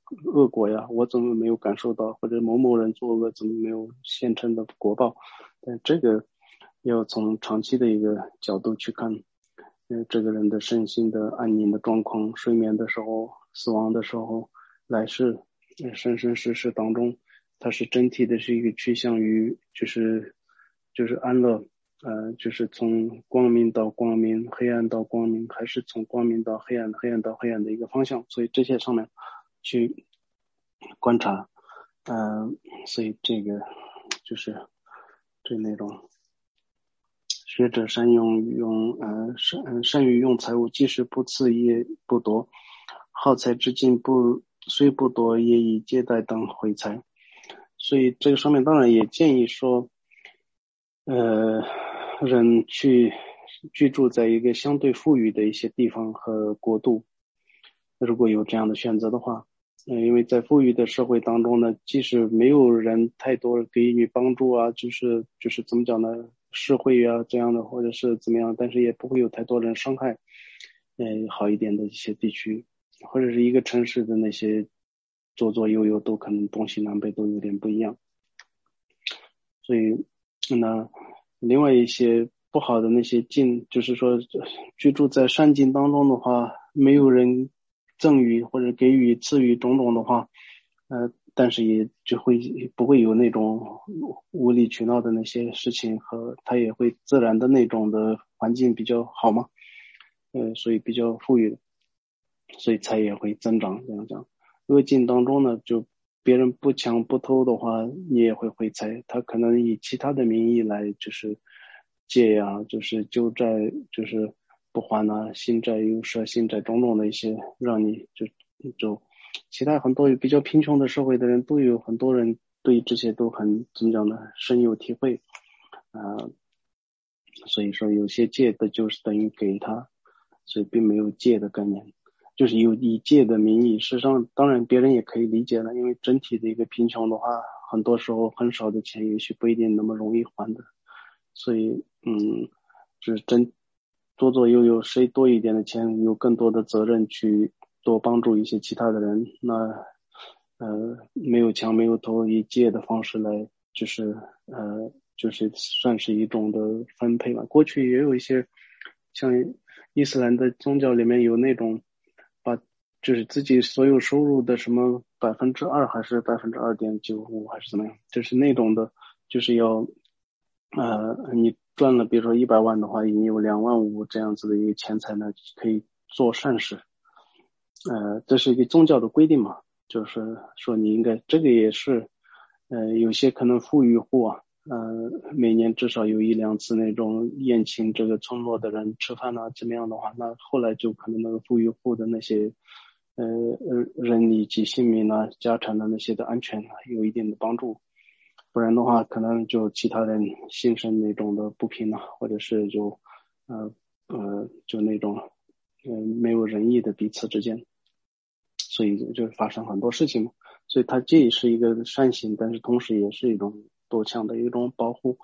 恶果呀，我怎么没有感受到，或者某某人作恶怎么没有现成的果报？但这个要从长期的一个角度去看，呃，这个人的身心的安宁的状况，睡眠的时候，死亡的时候，来世，呃生生世世当中，它是整体的是一个趋向于就是就是安乐，呃，就是从光明到光明，黑暗到光明，还是从光明到黑暗，黑暗到黑暗的一个方向。所以这些上面去观察，呃，所以这个就是对那种学者善用用呃善善于用财物，即使不赐也不夺，好财之境不虽不夺，也以借贷等毁财。所以这个上面当然也建议说，呃，人去居住在一个相对富裕的一些地方和国度，如果有这样的选择的话，呃，因为在富裕的社会当中呢，即使没有人太多给予帮助啊，就是就是怎么讲呢，施惠啊这样的，或者是怎么样，但是也不会有太多人伤害，呃，好一点的一些地区，或者是一个城市的那些左左右右都可能东西南北都有点不一样。所以那另外一些不好的那些境，就是说居住在山境当中的话，没有人赠予或者给予赐予种种的话，呃，但是也就会不会有那种无理取闹的那些事情，和它也会自然的那种的环境比较好嘛，呃，所以比较富裕的，所以财也会增长。这样讲，恶境当中呢，就别人不抢不偷的话，你也会毁财。他可能以其他的名义来，就是借呀、就是旧债，就是不还啊，新债又涉新债种种的一些，让你就就其他很多比较贫穷的社会的人都有很多人对这些都很怎么讲呢，深有体会啊、呃所以说有些借的就是等于给他，所以并没有借的概念。就是有以借的名义，事实上当然别人也可以理解了，因为整体的一个贫穷的话，很多时候很少的钱也许不一定那么容易还的，所以嗯，就是真左左右右谁多一点的钱，有更多的责任去多帮助一些其他的人，那呃没有强没有偷，以借的方式来就是呃就是算是一种的分配吧。过去也有一些像伊斯兰的宗教里面有那种把就是自己所有收入的什么百分之二还是百分之二点九五还是怎么样，就是那种的，就是要呃你赚了比如说一百万的话，你有两万五这样子的一个钱财呢，可以做善事。呃，这是一个宗教的规定嘛，就是说你应该这个也是，呃，有些可能富裕户啊，呃，每年至少有一两次那种宴请这个村落的人吃饭啊，怎么样的话，那后来就可能那个富裕户的那些，呃呃人以及性命啊、家产的那些的安全啊，有一定的帮助，不然的话，可能就其他人心生那种的不平啊，或者是就，呃呃，就那种，呃，没有仁义的彼此之间。所以就发生很多事情嘛。所以它既是一个善行，但是同时也是一种多强的一种保护。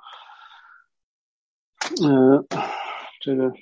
嗯、呃，这个，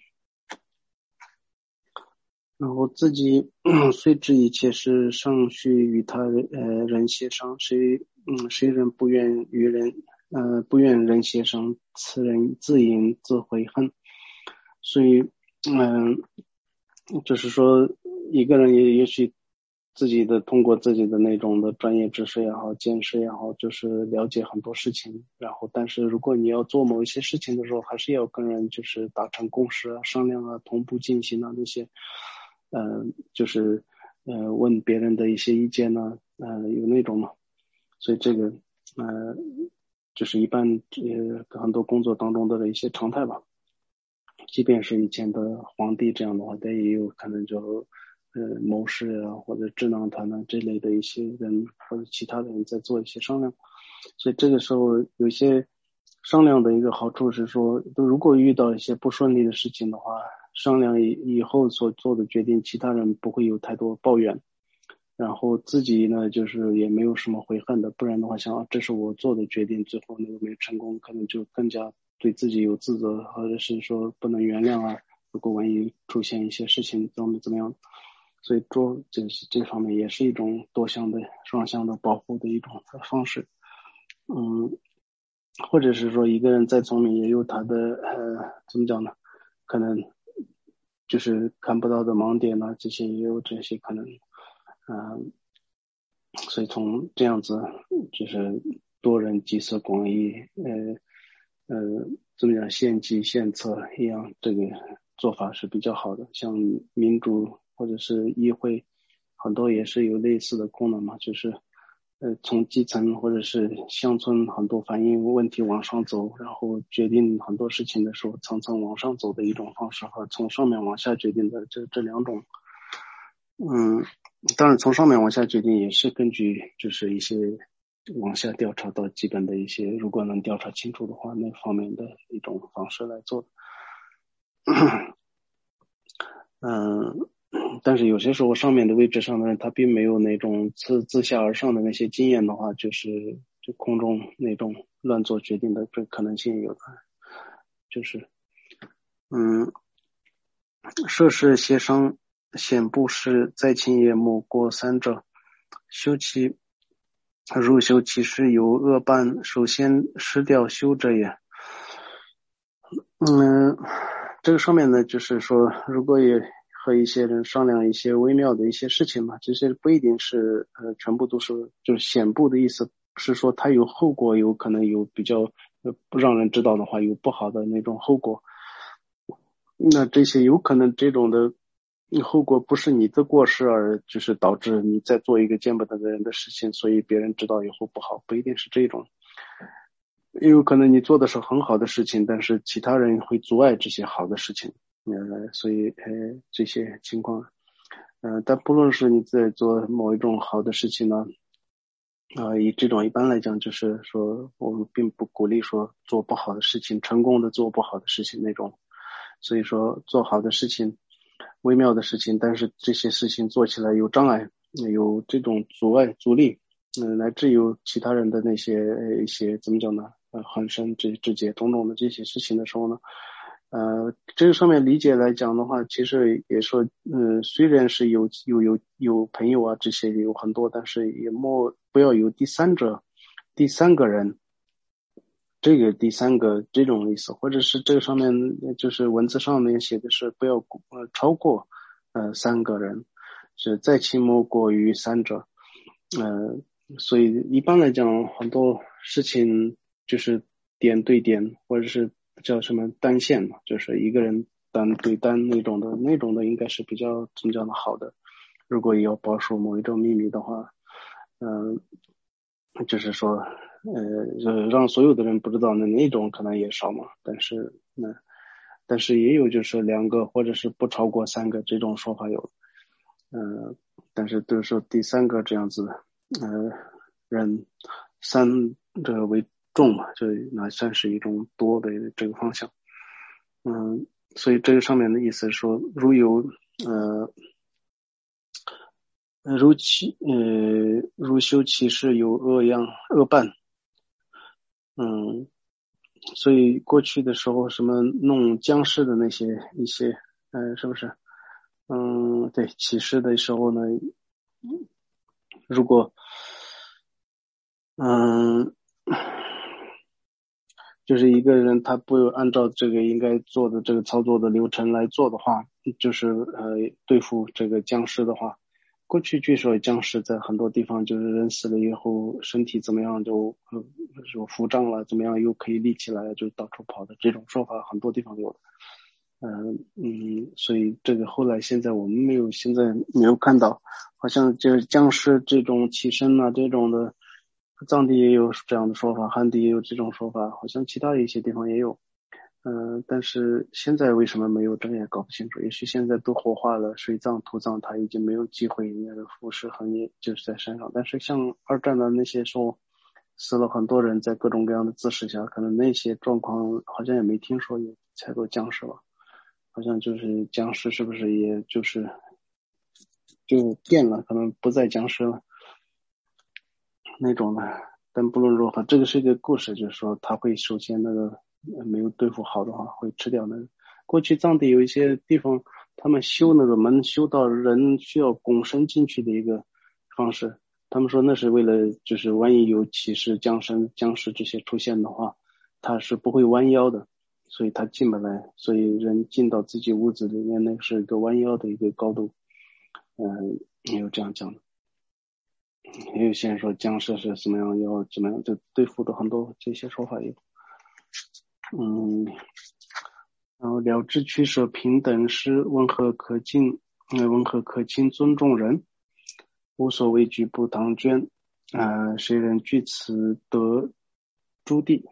然后自己虽知一切是尚需与他呃人协商，谁嗯谁人不愿与人呃不愿人协商，此人自饮自悔恨。所以嗯、呃，就是说一个人也也许自己的通过自己的那种的专业知识也好，见识也好，就是了解很多事情。然后，但是如果你要做某一些事情的时候，还是要跟人就是达成共识啊、商量啊、同步进行啊那些，呃，就是呃问别人的一些意见呢、啊，呃有那种嘛。所以这个呃就是一般呃很多工作当中的一些常态吧。即便是以前的皇帝这样的话，他也有可能就呃谋士啊或者智囊团啊这类的一些人或者其他的人在做一些商量，所以这个时候有些商量的一个好处是说，如果遇到一些不顺利的事情的话，商量以以后所做的决定，其他人不会有太多抱怨，然后自己呢就是也没有什么悔恨的，不然的话想啊这是我做的决定，最后那个没成功，可能就更加对自己有自责，或者是说不能原谅啊。如果万一出现一些事情怎么怎么样， 所以做这这方面也是一种多项的双向的保护的一种方式。嗯，或者是说一个人再聪明也有他的呃怎么讲呢？可能就是看不到的盲点呢、啊，这些也有这些可能，嗯、呃，所以从这样子就是多人集思广益，呃呃，怎么讲献计献策一样，这个做法是比较好的。像民主或者是议会，很多也是有类似的功能嘛，就是呃从基层或者是乡村很多反映问题往上走，然后决定很多事情的时候层层往上走的一种方式和从上面往下决定的这这两种，嗯。当然，从上面往下决定也是根据就是一些往下调查到基本的一些，如果能调查清楚的话，那方面的一种方式来做的。嗯，但是有些时候上面的位置上的人他并没有那种自自下而上的那些经验的话，就是就空中那种乱做决定的这可能性有的，就是嗯，涉事协商显不实，在卿也莫过三者，修其如修其事有恶伴，首先失掉修者也。嗯，这个上面呢，就是说，如果也和一些人商量一些微妙的一些事情嘛，其实不一定是呃全部都是就是显不的意思，是说它有后果，有可能有比较呃不让人知道的话，有不好的那种后果。那这些有可能这种的后果不是你的过失而就是导致你在做一个见不得人的事情，所以别人知道以后不好，不一定是这种。也有可能你做的是很好的事情，但是其他人会阻碍这些好的事情，呃，所以呃这些情况，呃，但不论是你在做某一种好的事情呢，啊、呃，以这种一般来讲，就是说我们并不鼓励说做不好的事情，成功的做不好的事情那种，所以说做好的事情，微妙的事情，但是这些事情做起来有障碍，有这种阻碍阻力，嗯、呃，乃至有其他人的那些呃一些怎么讲呢？呃，很深这直接种种的这些事情的时候呢，呃，这个上面理解来讲的话，其实也说，嗯，虽然是有有有有朋友啊这些有很多，但是也莫不要有第三者、第三个人，这个第三个这种意思，或者是这个上面就是文字上面写的是不要呃超过呃三个人，是再期莫过于三者，呃，所以一般来讲，很多事情就是点对点，或者是叫什么单线嘛，就是一个人单对单那种的，那种的应该是比较怎么讲的好的。如果要保守某一种秘密的话，嗯、呃，就是说，呃，就让所有的人不知道，那那种可能也少嘛。但是那，但是也有就是两个或者是不超过三个这种说法有，呃，但是就是说第三个这样子，呃，人三这个为重嘛，就那算是一种多的这个方向。嗯，所以这个上面的意思是说，如有呃如其呃如修其事有恶样恶伴，嗯，所以过去的时候什么弄僵尸的那些一些，呃，是不是？嗯，对，起事的时候呢，如果嗯。就是一个人他不按照这个应该做的这个操作的流程来做的话，就是呃对付这个僵尸的话，过去据说僵尸在很多地方就是人死了以后身体怎么样就呃就腹胀了，怎么样又可以立起来就到处跑的这种说法很多地方有的。嗯嗯，所以这个后来现在我们没有现在没有看到，好像就是僵尸这种起身啊这种的。藏地也有这样的说法，汉地也有这种说法，好像其他一些地方也有。嗯、呃，但是现在为什么没有，这也搞不清楚。也许现在都火化了，水葬、土葬，他已经没有机会，那个腐蚀痕也就是在身上。但是像二战的那些时候，死了很多人，在各种各样的姿势下，可能那些状况好像也没听说有才做僵尸了。好像就是僵尸是不是也就是就变了，可能不再僵尸了。那种的，但不论如何，这个是一个故事，就是说他会首先那个没有对付好的话，会吃掉那个过去藏地有一些地方，他们修那个门修到人需要拱身进去的一个方式，他们说那是为了就是万一有骑士、将士、将士这些出现的话，他是不会弯腰的，所以他进不来，所以人进到自己屋子里面，那是一个弯腰的一个高度。嗯，也有这样讲的。也有些人说僵尸是怎么样，要怎么样就对付的很多这些说法有。嗯，然后了知取舍平等是温和可敬，呃，温和可亲尊重人，无所畏惧不唐捐，啊、呃，谁人据此得诸地。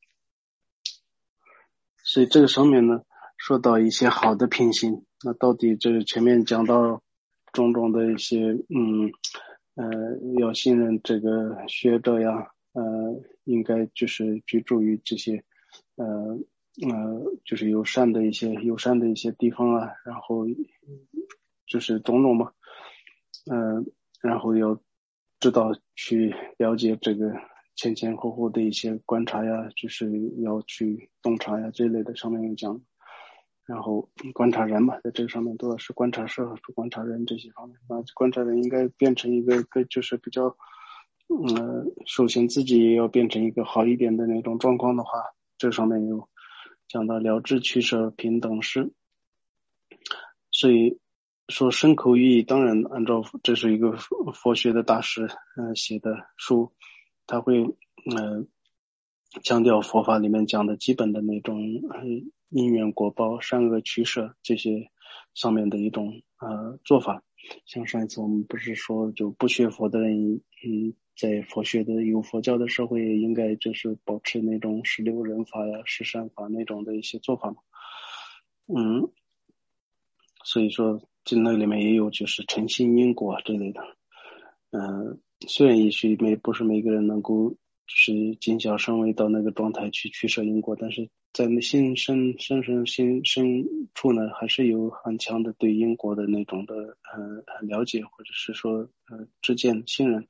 所以这个上面呢，说到一些好的品行，那到底这前面讲到种种的一些，嗯，呃，要信任这个学者呀，呃，应该就是居住于这些，呃，呃，就是友善的一些友善的一些地方啊，然后就是种种嘛，呃，然后要知道去了解这个前前后后的一些观察呀，就是要去洞察呀这类的上面有讲，然后观察人嘛，在这个上面都要是观察社和观察人这些方面，那观察人应该变成一个个就是比较，呃，首先自己也要变成一个好一点的那种状况的话，这上面有讲到了知取舍平等是，所以说身口意，当然按照这是一个佛学的大师呃写的书，他会呃强调佛法里面讲的基本的那种呃因缘果报善恶取舍这些上面的一种呃做法。像上一次我们不是说就不学佛的人，嗯，在佛学的有佛教的社会应该就是保持那种十六人法呀、十善法那种的一些做法嘛，嗯。所以说这那里面也有就是诚信因果之类的，嗯、呃，虽然也许没不是每个人能够就是谨小慎微到那个状态去取舍因果，但是在那心深深深心深处呢，还是有很强的对因果的那种的呃了解，或者是说呃知见信任。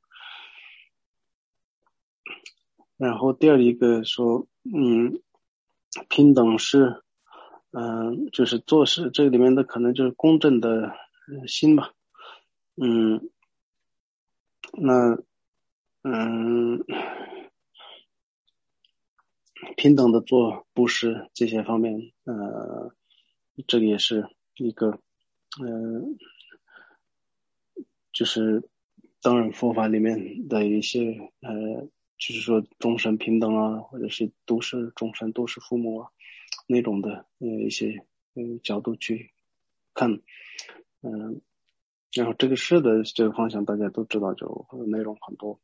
然后第二一个说，嗯，平等是。嗯、呃，就是做事这里面的可能就是公正的心吧，嗯，那嗯，平等的做布施这些方面，呃，这个也是一个，呃，就是当然佛法里面的一些，呃，就是说众生平等啊，或者是都是众生都是父母啊那种的呃一些呃角度去看，嗯、呃，然后这个事的这个方向大家都知道，就内容很多。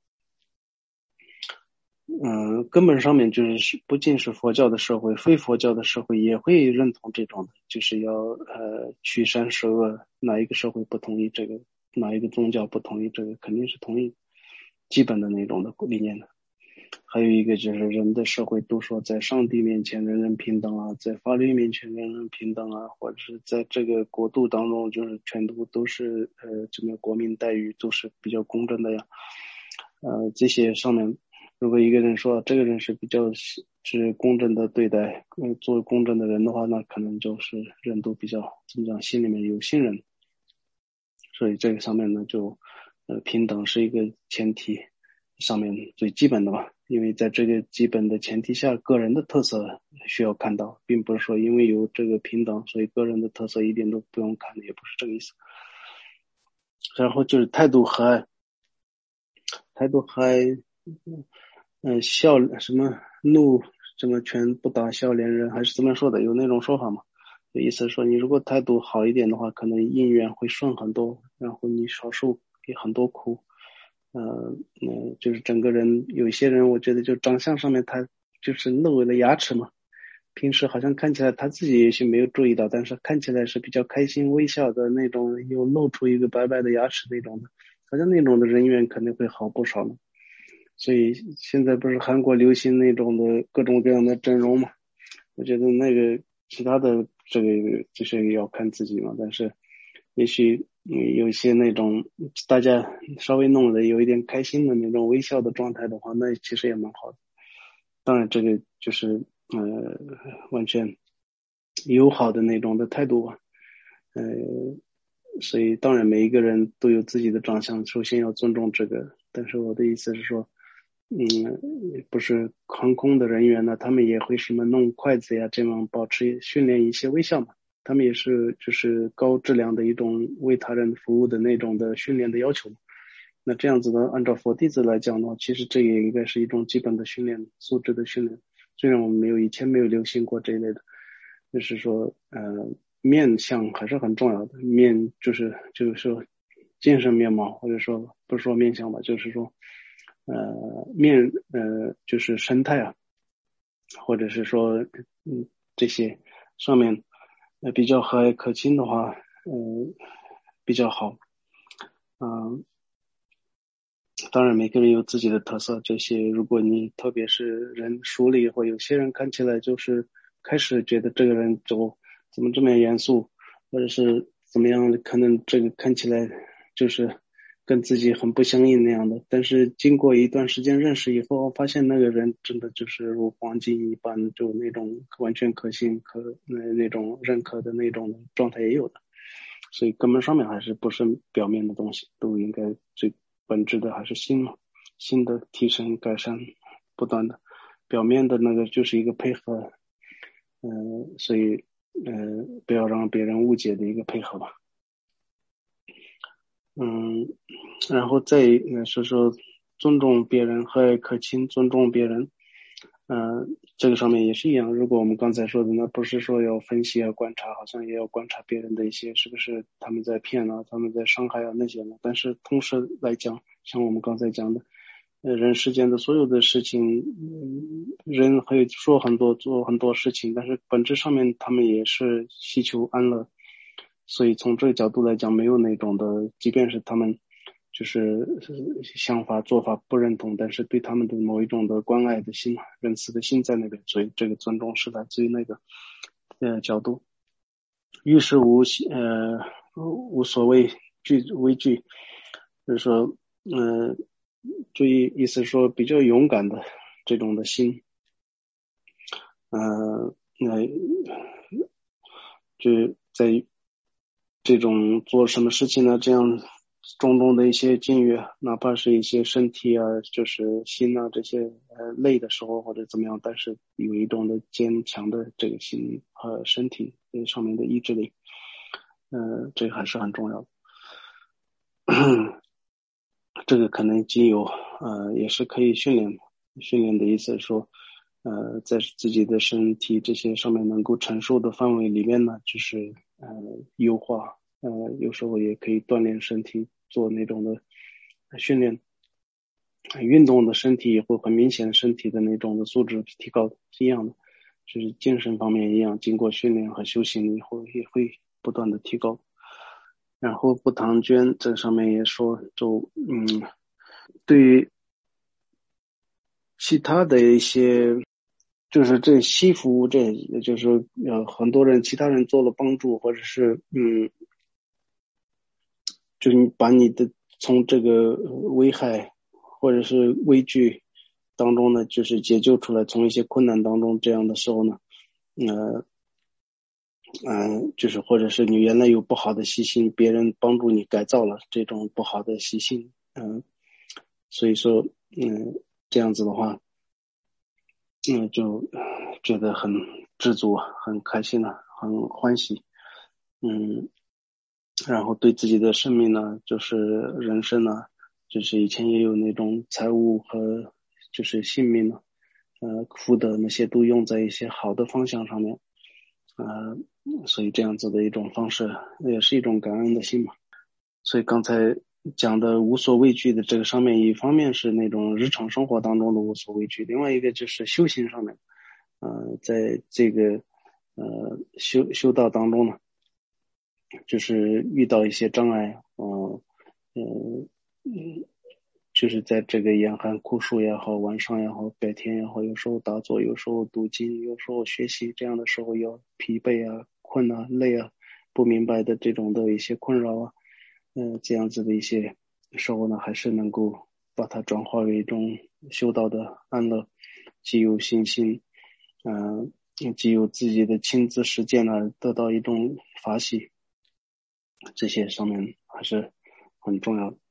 嗯，根本上面就是不仅是佛教的社会，非佛教的社会也会认同这种的，就是要呃取善舍恶，哪一个社会不同意这个，哪一个宗教不同意这个，肯定是同意基本的那种的理念的。还有一个就是人的社会都说在上帝面前人人平等啊，在法律面前人人平等啊，或者是在这个国度当中就是全都都是呃这个国民待遇都是比较公正的呀，呃这些上面。如果一个人说这个人是比较是公正的对待，呃，做公正的人的话，那可能就是人都比较怎么讲，心里面有信任，所以这个上面呢，就呃平等是一个前提上面最基本的吧，因为在这个基本的前提下，个人的特色需要看到，并不是说因为有这个平等，所以个人的特色一点都不用看，也不是这个意思。然后就是态度和蔼，态度和蔼。嗯，笑什么怒什么拳不打笑脸人，还是怎么说的？有那种说法吗？有意思说，你如果态度好一点的话，可能姻缘会顺很多，然后你少受也很多苦。呃，嗯，就是整个人有一些人，我觉得就长相上面他就是露了牙齿嘛，平时好像看起来他自己也许没有注意到，但是看起来是比较开心微笑的那种，又露出一个白白的牙齿那种的，好像那种的人缘肯定会好不少呢。所以现在不是韩国流行那种的各种各样的整容嘛？我觉得那个其他的这个就是要看自己嘛，但是也许嗯有一些那种大家稍微弄得有一点开心的那种微笑的状态的话，那其实也蛮好的。当然这个就是呃完全友好的那种的态度吧。呃，所以当然每一个人都有自己的长相，首先要尊重这个。但是我的意思是说，嗯，不是航空的人员呢，他们也会什么弄筷子呀，这样保持训练一些微笑嘛。他们也是就是高质量的一种为他人服务的那种的训练的要求。那这样子呢，按照佛弟子来讲呢，其实这也应该是一种基本的训练，素质的训练。虽然我们没有以前没有流行过这一类的，就是说，呃，面相还是很重要的。面就是就是说精神面貌，或者说不是说面相吧，就是说，呃，面呃就是神态啊，或者是说，嗯，这些上面呃比较和蔼可亲的话，嗯、比较好。嗯、当然每个人有自己的特色，这些如果你特别是人熟了以后，有些人看起来就是开始觉得这个人就怎么这么严肃，或者是怎么样，可能这个看起来就是跟自己很不相应那样的，但是经过一段时间认识以后，发现那个人真的就是如黄金一般，就那种完全可信可那那种认可的那种状态也有的。所以根本上面还是不是表面的东西，都应该最本质的还是心嘛，心的提升改善不断的，表面的那个就是一个配合，嗯、呃，所以呃不要让别人误解的一个配合吧。嗯，然后再呃是说尊重别人和蔼可亲，尊重别人。嗯、呃，这个上面也是一样。如果我们刚才说的，那不是说要分析和观察，好像也要观察别人的一些是不是他们在骗啊，他们在伤害啊那些呢。但是同时来讲，像我们刚才讲的，呃，人世间的所有的事情，嗯，人可以说很多做很多事情，但是本质上面他们也是祈求安乐。所以从这个角度来讲，没有那种的，即便是他们就是想法做法不认同，但是对他们的某一种的关爱的心、仁慈的心在那边，所以这个尊重是来自于那个呃角度。遇事无呃无所谓惧畏惧，就是说呃，注意意思说比较勇敢的这种的心，呃，那就在这种做什么事情呢？这样种种的一些境遇，哪怕是一些身体啊，就是心啊这些呃累的时候或者怎么样，但是有一种的坚强的这个心和身体这上面的意志力，呃，这个还是很重要的。这个可能经有呃也是可以训练，训练的意思是说，呃，在自己的身体这些上面能够承受的范围里面呢，就是呃优化，呃有时候也可以锻炼身体，做那种的训练，运动的身体也会很明显身体的那种的素质提高是一样的，就是精神方面一样，经过训练和修行以后也会不断的提高。然后不唐捐这上面也说，就嗯，对于其他的一些，就是这西服这，就是呃很多人其他人做了帮助，或者是嗯，就是你把你的从这个危害或者是畏惧当中呢，就是解救出来，从一些困难当中这样的时候呢，呃嗯、呃，就是或者是你原来有不好的习性，别人帮助你改造了这种不好的习性，嗯、呃，所以说嗯这样子的话。嗯，就觉得很知足，很开心啊，很欢喜。嗯，然后对自己的生命呢，就是人生呢，就是以前也有那种财务和就是性命呢，呃，福德那些都用在一些好的方向上面，呃，所以这样子的一种方式，也是一种感恩的心嘛。所以刚才讲的无所畏惧的这个上面，一方面是那种日常生活当中的无所畏惧，另外一个就是修行上面。呃，在这个呃修修道当中呢，就是遇到一些障碍，呃呃嗯，就是在这个严寒酷暑也好，晚上也好，白天也好，有时候打坐，有时候读经，有时候学习，这样的时候要疲惫啊、困啊、累啊、不明白的这种的一些困扰啊，呃，这样子的一些时候呢，还是能够把它转化为一种修道的安乐，既有信心。嗯、呃， 既有自己的亲自实践而得到一种法喜，这些上面还是很重要的。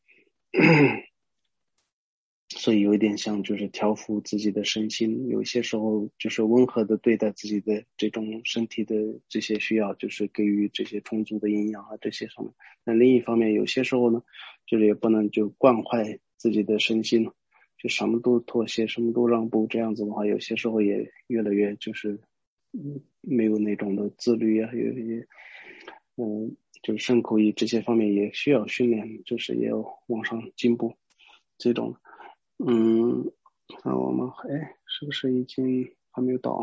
所以有一点像就是调服自己的身心，有些时候就是温和的对待自己的这种身体的这些需要，就是给予这些充足的营养啊这些上面。那另一方面有些时候呢，就是也不能就惯坏自己的身心，就什么都妥协，什么都让步，这样子的话有些时候也越来越就是嗯没有那种的自律啊，也也嗯就是身口意这些方面也需要训练，就是也要往上进步这种。嗯，那我们哎，是不是已经还没有到？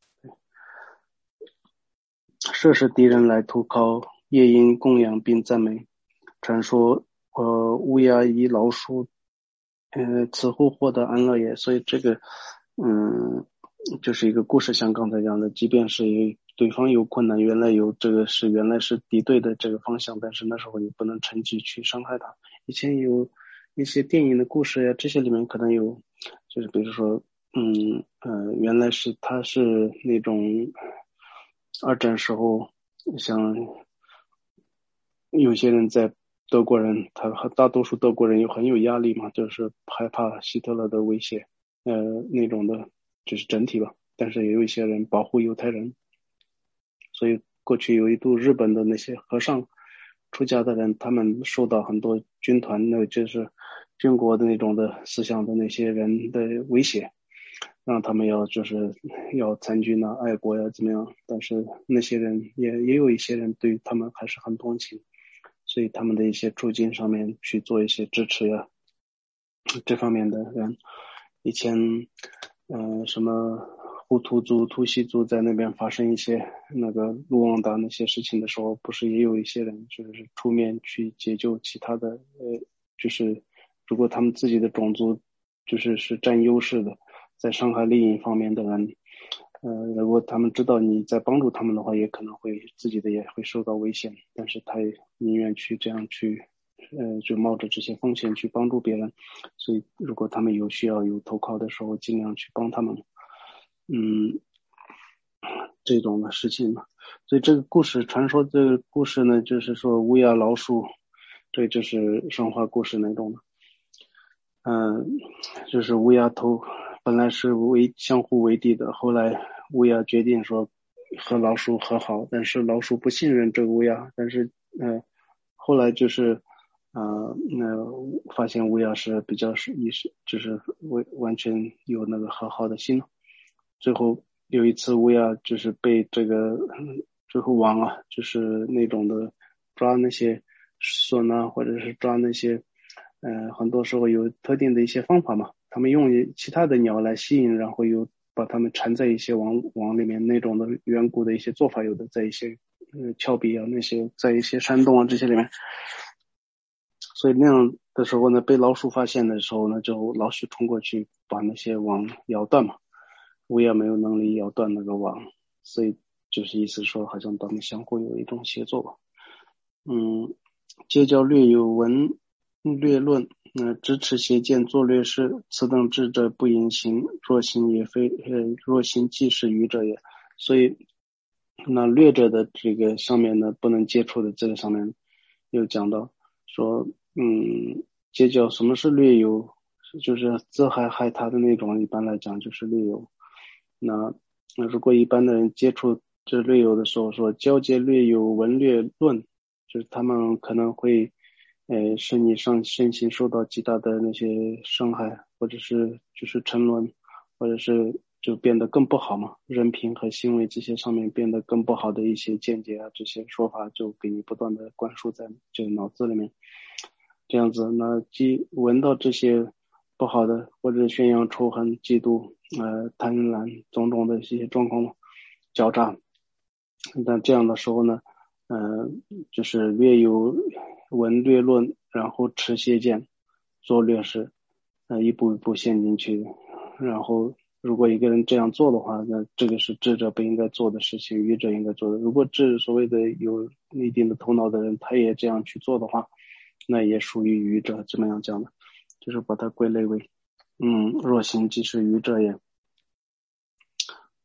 摄食敌人来投靠，夜莺供养并赞美。传说，呃，乌鸦以老鼠，呃，此后获得安乐也。所以这个，嗯，就是一个故事，像刚才讲的，即便是对方有困难，原来有这个是原来是敌对的这个方向，但是那时候你不能趁机去伤害他。以前有一些电影的故事呀，这些里面可能有，就是比如说，嗯呃，原来是他是那种二战时候，像有些人在德国人，他大多数德国人有很有压力嘛，就是害怕希特勒的威胁，呃，那种的，就是整体吧。但是也有一些人保护犹太人，所以过去有一度日本的那些和尚出家的人，他们受到很多军团的，就是军国的那种的思想的那些人的威胁，让他们要就是要参军啊、爱国呀、怎么样。但是那些人也也有一些人对他们还是很同情，所以他们的一些处境上面去做一些支持呀，这方面的人，以前呃什么胡图族、突西族在那边发生一些那个卢旺达那些事情的时候，不是也有一些人就是出面去解救其他的呃，就是如果他们自己的种族就是是占优势的，在伤害另一方面的人，呃，如果他们知道你在帮助他们的话，也可能会自己的也会受到危险，但是他也宁愿去这样去，呃，就冒着这些风险去帮助别人。所以，如果他们有需要有投靠的时候，尽量去帮他们。嗯，这种的事情嘛。所以这个故事传说这个故事呢，就是说乌鸦老鼠，这就是神话故事那种的。嗯，就是乌鸦头本来是为相互为敌的，后来乌鸦决定说和老鼠和好，但是老鼠不信任这个乌鸦，但是呃后来就是呃那发现乌鸦是比较是意识就是完完全有那个和好的心，最后有一次乌鸦就是被这个最后网啊，就是那种的抓那些笋啊，或者是抓那些呃，很多时候有特定的一些方法嘛，他们用其他的鸟来吸引，然后又把它们缠在一些网网里面，那种的远古的一些做法，有的在一些呃峭壁啊，那些在一些山洞啊这些里面，所以那样的时候呢，被老鼠发现的时候呢，就老鼠冲过去把那些网咬断嘛，乌鸦没有能力咬断那个网，所以就是意思说，好像他们相互有一种协作吧。嗯，皆教略有文略论，呃，支持邪见作略事，此等智者不隐行，若行也非，呃，若行即是愚者也。所以，那略者的这个上面呢，不能接触的这个上面，又讲到说，嗯，皆教什么是略有，就是自害害他的那种，一般来讲就是略有。那那如果一般的人接触这略有的时候，说交接略有文略论。就是他们可能会，呃，使你上身心受到极大的那些伤害，或者是就是沉沦，或者是就变得更不好嘛，人品和行为这些上面变得更不好的一些见解啊，这些说法就给你不断的灌输在这个脑子里面，这样子，那既闻到这些不好的，或者宣扬仇恨、嫉妒、呃贪婪种种的一些状况狡诈，但这样的时候呢？呃，就是略有文略论，然后持邪见，做略事，呃，一步一步陷进去。然后，如果一个人这样做的话，那这个是智者不应该做的事情，愚者应该做的。如果智所谓的有一定的头脑的人，他也这样去做的话，那也属于愚者。怎么样讲呢？就是把它归类为，嗯，若行即是愚者也。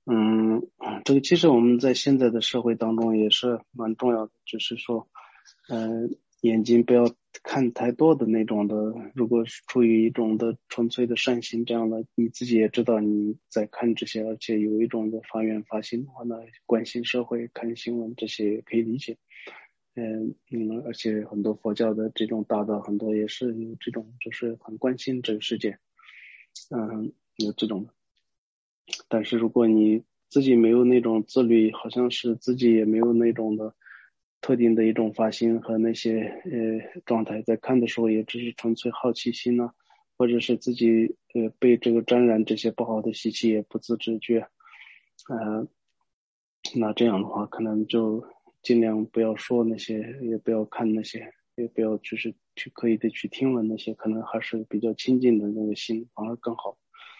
嗯，这个其实我们在现在的社会当中也是蛮重要的，就是说，呃，眼睛不要看太多的那种的，如果是出于一种的纯粹的善心，这样的你自己也知道你在看这些，而且有一种的发愿发心的话呢，关心社会、看新闻这些也可以理解。嗯嗯，而且很多佛教的这种大道，很多也是有这种，就是很关心这个世界，嗯，有这种。但是如果你自己没有那种自律，好像是自己也没有那种的特定的一种发心和那些呃状态，在看的时候也只是纯粹好奇心呢、或者是自己呃被这个沾染这些不好的习气也不自知觉，呃，那这样的话可能就尽量不要说那些，也不要看那些，也不要就是去刻意的去听闻那些，可能还是比较亲近的那个心反而更好。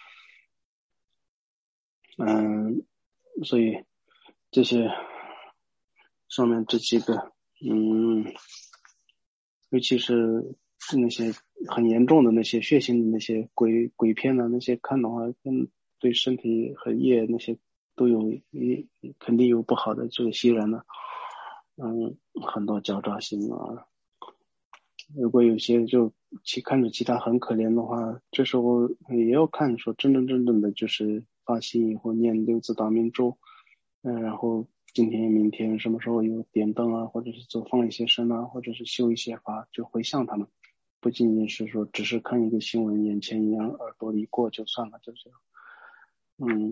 嗯，所以这些上面这几个，嗯，尤其是那些很严重的那些血腥的那些鬼鬼片呢、那些看的话，跟对身体和业那些都有一肯定有不好的这个吸染的，嗯，很多狡诈心啊。如果有些就其看着其他很可怜的话，这时候也要看说真真正正的就是发心以后念六字大明咒，嗯，然后今天明天什么时候有点灯啊，或者是走放一些生啊，或者是修一些法，就回向他们，不仅仅是说只是看一个新闻，眼前一样，耳朵里过就算了，就这样。嗯，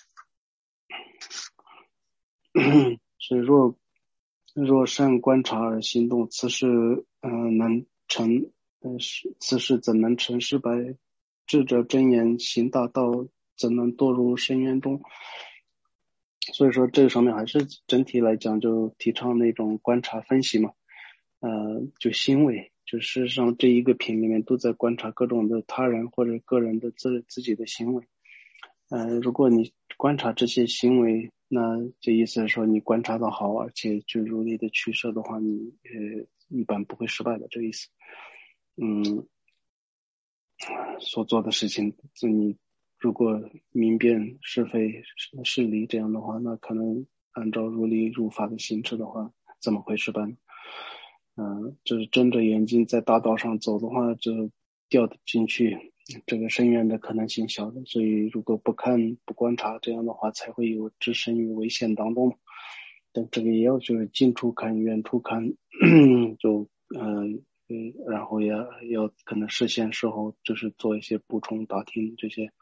是若若善观察而行动，此事嗯、呃能成，呃是此事怎能成失败？智者真言行大道，怎能堕入深渊中？所以说这个上面还是整体来讲就提倡那种观察分析嘛，呃，就行为，就事实上这一个品里面都在观察各种的他人或者个人的自自己的行为。呃，如果你观察这些行为，那这意思是说你观察的好，而且就如你的取舍的话，你呃一般不会失败的这个意思。嗯，所做的事情，就你如果明辨是非是是理这样的话，那可能按照如理如法的行持的话，怎么会失败呢？嗯、呃就是睁着眼睛在大道上走的话，就掉进去这个深渊的可能性小的，所以如果不看不观察，这样的话才会有置身于危险当中。但这个也要就是近处看远处看，就呃嗯，然后也要可能事先事后就是做一些补充打听这些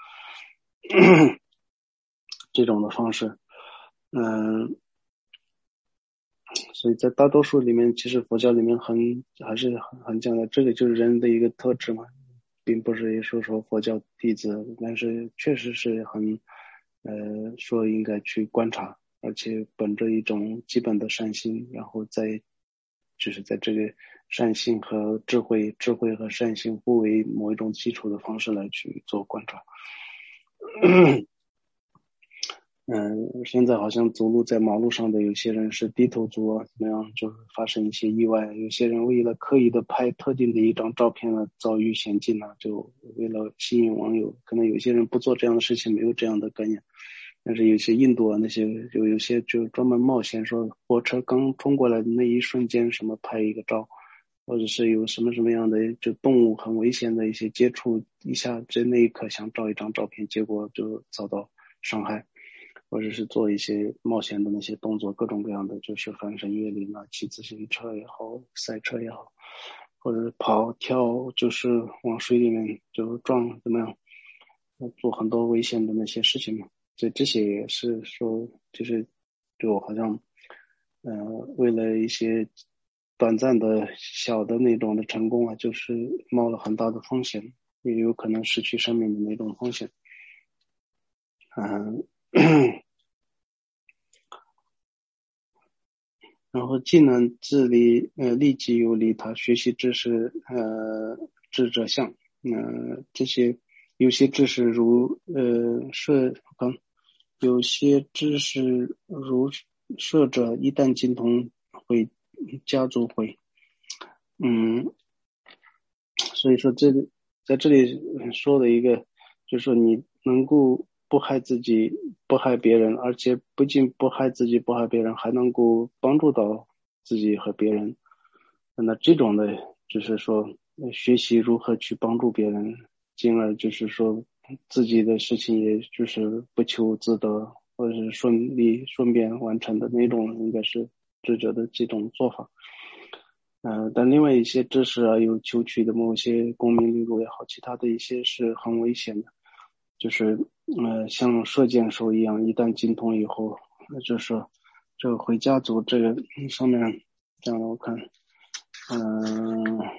这种的方式。嗯，所以在大多数里面，其实佛教里面很还是很很讲的，这个就是人的一个特质嘛，并不是说说佛教弟子，但是确实是很呃说应该去观察，而且本着一种基本的善心，然后在就是在这个善心和智慧、智慧和善心互为某一种基础的方式来去做观察。嗯，现在好像走路在马路上的有些人是低头族啊，怎么样，就是发生一些意外。有些人为了刻意的拍特定的一张照片呢，遭遇险境呢，就为了吸引网友。可能有些人不做这样的事情，没有这样的概念。但是有些印度啊，那些就有些就专门冒险，说火车刚冲过来的那一瞬间，什么拍一个照，或者是有什么什么样的就动物很危险的一些接触，一下在那一刻想照一张照片，结果就遭到伤害。或者是做一些冒险的那些动作，各种各样的，就是翻山越岭啊，骑自行车也好，赛车也好，或者是跑跳，就是往水里面就撞怎么样，做很多危险的那些事情嘛。所以这些也是说，就是就好像，呃，为了一些短暂的小的那种的成功啊，就是冒了很大的风险，也有可能失去生命的那种风险。嗯、然后既能自理，呃，利己有利他，学习知识，呃，智者相，呃，这些有些知识如，呃，摄，刚，有些知识如摄者一旦精通，会家族会，嗯，所以说这里在这里说的一个，就是说你能够。 不害自己不害别人，而且不仅不害自己不害别人，还能够帮助到自己和别人。那这种的就是说学习如何去帮助别人，进而就是说自己的事情也就是不求自得或者是顺利顺便完成的那种，应该是智者的这种做法。呃，但另外一些知识啊，有求取的某些功名利禄也好，其他的一些是很危险的，就是呃像射箭手一样，一旦精通以后，那就是这个回家族这个上面，这样我看，嗯、呃。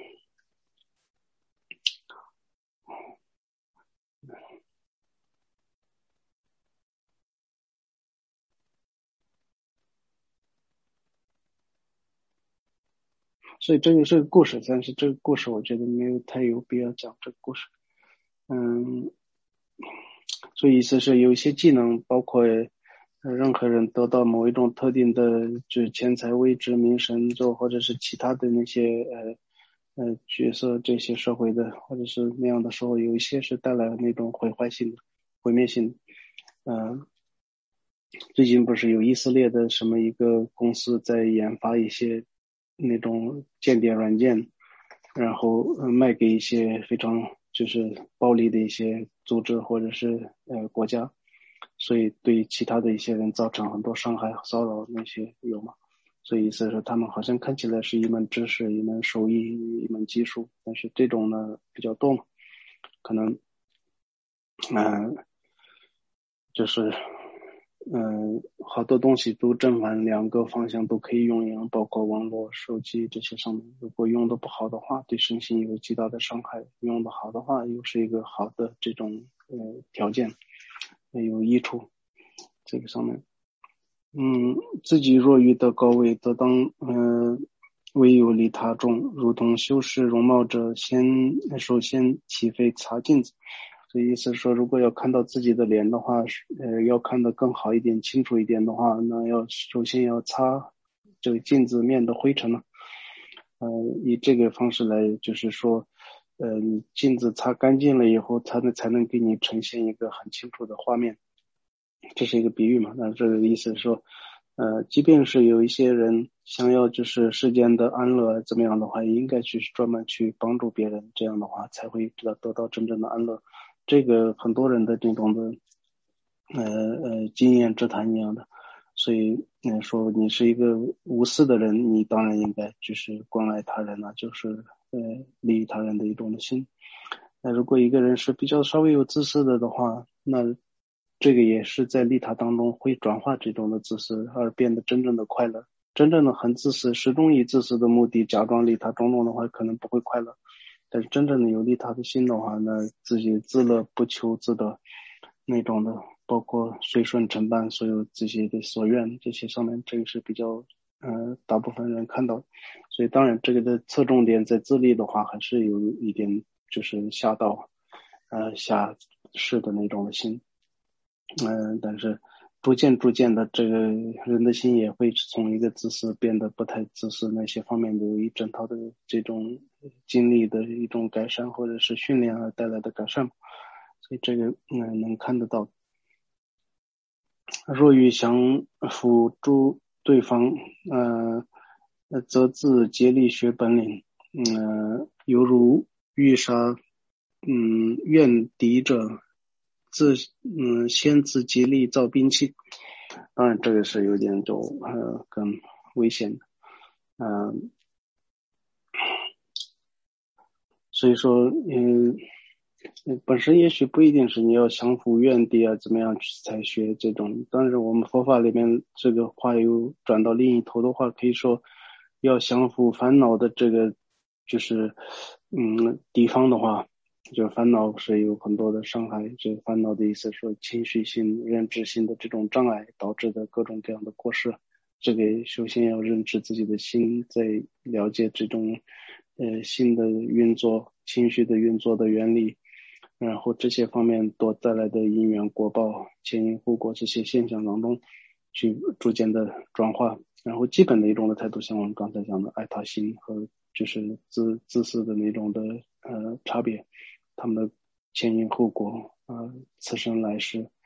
所以这个是个故事，但是这个故事我觉得没有太有必要讲这个故事。嗯，所以意思是有一些技能，包括呃任何人得到某一种特定的，就是钱财、位置、名声，就或者是其他的那些呃呃角色，这些社会的或者是那样的时候，有一些是带来那种毁坏性的、毁灭性的。呃，最近不是有以色列的什么一个公司在研发一些那种间谍软件，然后呃卖给一些非常就是暴力的一些组织或者是呃国家，所以对其他的一些人造成很多伤害骚扰那些有嘛。所以意思是他们好像看起来是一门知识一门手艺一门技术，但是这种呢比较多嘛，可能嗯、呃、就是嗯，好多东西都正反两个方向都可以用一样，包括网络、手机这些上面。如果用的不好的话，对身心有极大的伤害；用的好的话，又是一个好的这种呃条件，有益处。这个上面，嗯，自己若欲得高位，则当呃唯有利他众，如同修饰容貌者，先首先起飞擦镜子。这意思是说，如果要看到自己的脸的话，呃，要看得更好一点、清楚一点的话，那要首先要擦这个镜子面的灰尘了。呃，以这个方式来，就是说，呃，你镜子擦干净了以后，才能才能给你呈现一个很清楚的画面。这是一个比喻嘛？那这个意思是说，呃，即便是有一些人想要就是世间的安乐怎么样的话，也应该去专门去帮助别人，这样的话才会得得到真正的安乐。这个很多人的这种的呃呃经验之谈一样的，所以嗯、呃、说你是一个无私的人，你当然应该就是关爱他人了，就是呃利益他人的一种的心。那如果一个人是比较稍微有自私的的话，那这个也是在利他当中会转化这种的自私，而变得真正的快乐。真正的很自私，始终以自私的目的假装利他种种的话，可能不会快乐。但是真正的有利他的心的话呢，自己自乐不求自得那种的，包括随顺承办所有自己的所愿，这些上面这个是比较呃大部分人看到。所以当然这个的侧重点在自利的话，还是有一点就是下道呃下士的那种的心。嗯、呃，但是逐渐逐渐的，这个人的心也会从一个自私变得不太自私，那些方面都有一整套的这种经历的一种改善，或者是训练而带来的改善，所以这个嗯、呃、能看得到。若欲降服诸对方，呃，则自竭力学本领，呃，犹如欲杀嗯怨敌者，自嗯先自竭力造兵器。当然，这个是有点就呃更危险的，嗯、呃，所以说，嗯，本身也许不一定是你要降服怨敌啊，怎么样才学这种。但是我们佛法里面这个话又转到另一头的话，可以说要降服烦恼的这个，就是嗯地方的话，就烦恼是有很多的伤害。这个烦恼的意思是说情绪性、认知性的这种障碍导致的各种各样的过失。这个首先要认知自己的心，再了解这种呃心的运作、情绪的运作的原理，然后这些方面所带来的因缘果报、前因后果这些现象当中，去逐渐的转化。然后基本的一种的态度，像我们刚才讲的爱他心和就是自自私的那种的呃差别，他们的前因后果啊、呃，此生来世。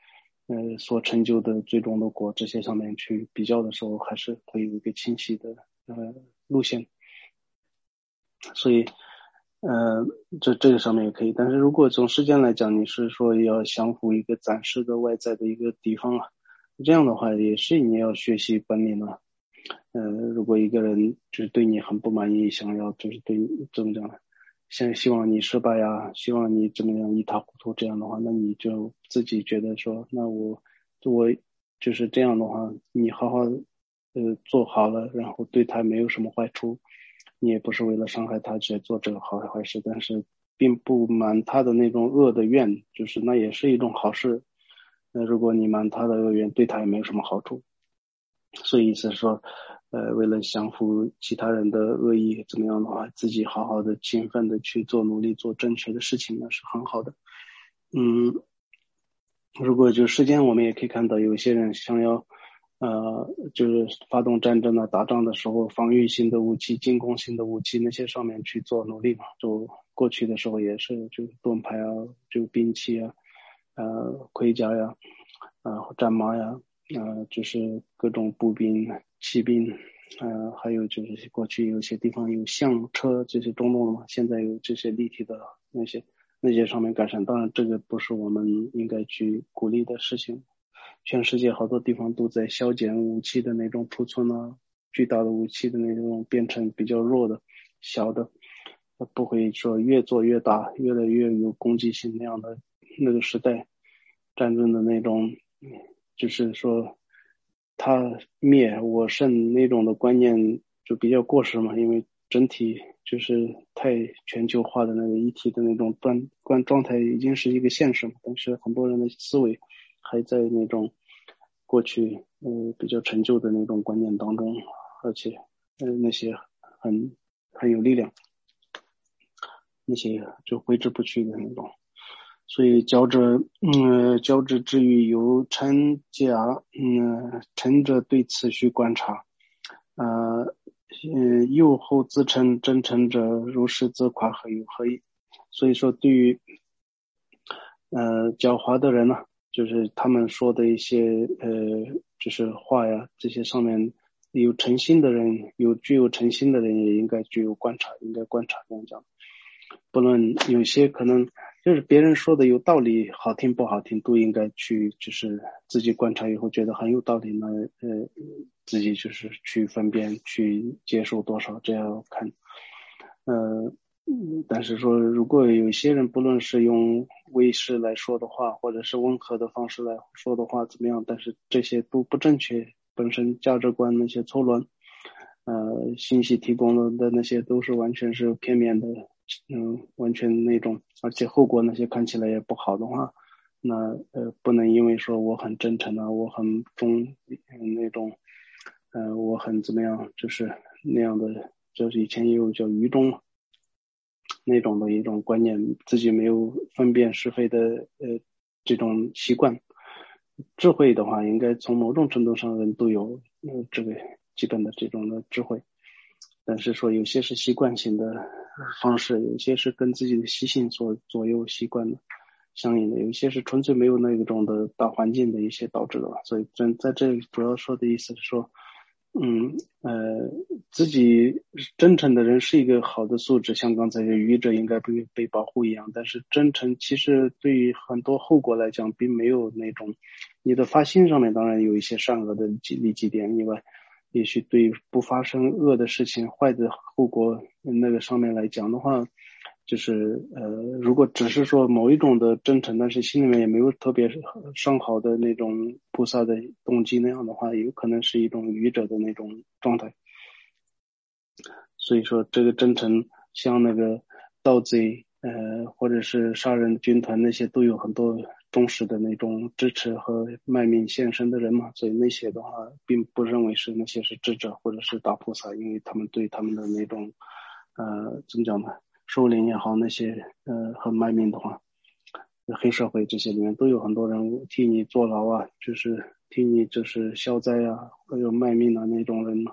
呃所成就的最终的果这些上面去比较的时候，还是会有一个清晰的呃路线。所以呃这这个上面也可以，但是如果从时间来讲，你是说要降服一个暂时的外在的一个地方啊，这样的话也是你要学习本领啊。呃，如果一个人就是对你很不满意，想要就是对你怎么讲呢？像希望你失败呀，希望你怎么样一塌糊涂这样的话，那你就自己觉得说，那我我就是这样的话，你好好呃做好了，然后对他没有什么坏处，你也不是为了伤害他去做这个好坏事，但是并不满他的那种恶的愿，就是那也是一种好事。那如果你满他的恶愿，对他也没有什么好处。所以意思是说，呃，为了降服其他人的恶意，怎么样的话，自己好好的、勤奋的去做努力、做正确的事情呢，是很好的。嗯，如果就时间，我们也可以看到，有一些人想要，呃，就是发动战争啊、打仗的时候，防御性的武器、进攻性的武器那些上面去做努力嘛。就过去的时候也是，就盾牌啊，就兵器啊，呃，盔甲呀，呃，战马呀。呃，就是各种步兵、骑兵，呃，还有就是过去有些地方有象车这些中动的嘛，现在有这些立体的那些那些上面改善，当然这个不是我们应该去鼓励的事情。全世界好多地方都在削减武器的那种储存啊，巨大的武器的那种变成比较弱的、小的，不会说越做越大，越来越有攻击性那样的那个时代战争的那种。就是说他灭我胜那种的观念就比较过时嘛，因为整体就是太全球化的那个一体的那种端观状态已经是一个现实嘛，但是很多人的思维还在那种过去呃比较陈旧的那种观念当中，而且呃那些很很有力量，那些就挥之不去的那种。所以教者，嗯，教之之欲有陈家，嗯，陈者对此需观察，呃，嗯，幼后自称真诚者，如是自夸何有何益？所以说，对于呃狡猾的人呢、就是他们说的一些呃，就是话呀，这些上面有诚心的人，有具有诚心的人，也应该具有观察，应该观察这样讲。不论有些可能就是别人说的有道理，好听不好听，都应该去就是自己观察以后觉得很有道理呢，呃，自己就是去分辨去接受多少，这样看。呃，但是说如果有些人不论是用威势来说的话，或者是温和的方式来说的话怎么样，但是这些都不正确，本身价值观那些错乱，呃，信息提供的那些都是完全是片面的，嗯，完全那种，而且后果那些看起来也不好的话，那呃不能因为说我很真诚啊，我很忠嗯那种，呃我很怎么样，就是那样的，就是以前也有叫愚忠那种的一种观念，自己没有分辨是非的呃这种习惯。智慧的话，应该从某种程度上人都有呃这个基本的这种的智慧。但是说有些是习惯性的方式，有些是跟自己的习性所左右习惯的相应的，有一些是纯粹没有那种的大环境的一些导致的吧。所以在在这里主要说的意思是说，嗯呃，自己真诚的人是一个好的素质，像刚才愚者应该被被保护一样。但是真诚其实对于很多后果来讲，并没有那种你的发心上面当然有一些善恶的利己点以外。也许对不发生恶的事情、坏的后果那个上面来讲的话，就是呃，如果只是说某一种的真诚，但是心里面也没有特别上好的那种菩萨的动机那样的话，有可能是一种愚者的那种状态。所以说，这个真诚像那个盗贼，呃，或者是杀人军团那些都有很多忠实的那种支持和卖命献身的人嘛，所以那些的话，并不认为是那些是智者或者是大菩萨，因为他们对他们的那种，呃，怎么讲呢，首领也好，那些呃很卖命的话，黑社会这些里面都有很多人替你坐牢啊，就是替你就是消灾啊，还有卖命的那种人嘛。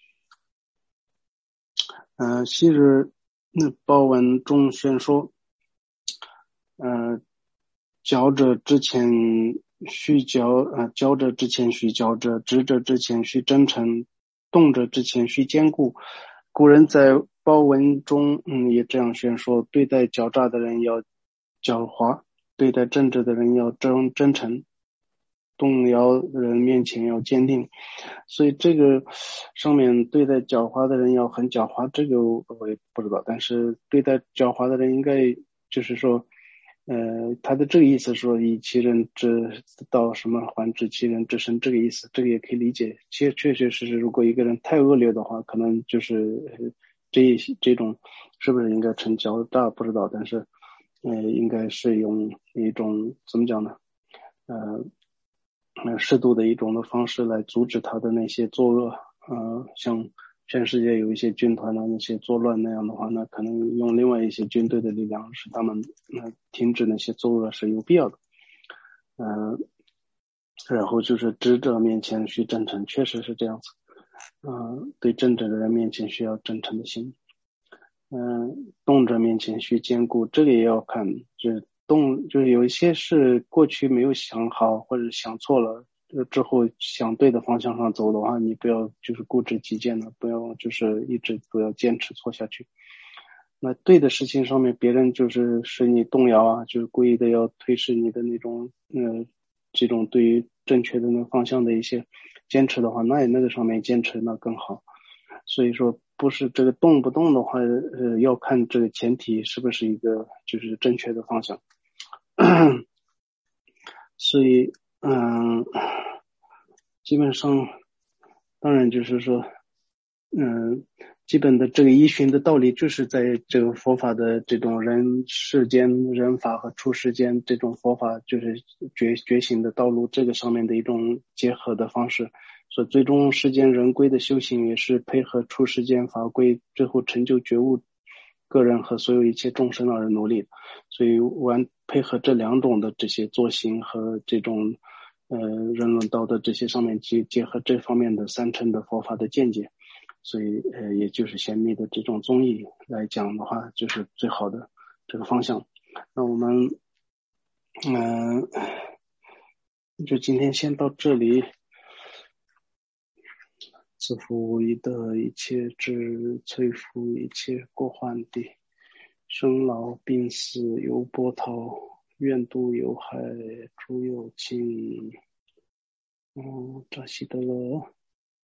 呃，昔日那报文中宣说，呃，教者之前须教呃教者之前须教者，知者之前须真诚，动者之前须坚固。古人在报文中嗯也这样宣说，对待狡诈的人要狡猾，对待正直的人要真真诚，动摇人面前要坚定。所以这个上面对待狡猾的人要很狡猾，这个我也不知道，但是对待狡猾的人应该就是说呃，他的这个意思说以其人之道什么还治其人之身，这个意思，这个也可以理解。其实确确实实，如果一个人太恶劣的话，可能就是呃这一这种是不是应该成狡诈不知道，但是呃，应该是用一种怎么讲呢？呃，呃，适度的一种的方式来阻止他的那些作恶。呃，像全世界有一些军团的那些作乱那样的话，那可能用另外一些军队的力量使他们呃停止那些作恶是有必要的。呃，然后就是知者面前需真诚，确实是这样子。呃，对正直的人面前需要真诚的心。嗯、呃，动者面前需坚固，这个也要看，就是动，就是有一些是过去没有想好或者想错了，呃之后想对的方向上走的话，你不要就是固执己见了，不要就是一直不要坚持错下去。那对的事情上面，别人就是使你动摇啊，就是故意的要推示你的那种呃这种对于正确的那个方向的一些坚持的话，那也那个上面坚持那更好。所以说不是这个动不动的话，呃，要看这个前提是不是一个就是正确的方向。所以，嗯，基本上，当然就是说，嗯，基本的这个依循的道理，就是在这个佛法的这种人世间、人法和出世间这种佛法，就是觉觉醒的道路这个上面的一种结合的方式。所以最终世间人归的修行也是配合出世间法归，最后成就觉悟个人和所有一切众生而努力。所以完配合这两种的这些作行和这种呃人伦道德这些上面结结合这方面的三乘的佛法的见解，所以呃也就是贤密的这种宗义来讲的话，就是最好的这个方向。那我们嗯、呃、就今天先到这里。自负无疑得一切智，摧伏一切过患地。生老病死犹波涛，愿度有害诸有情。嗯，扎西德勒。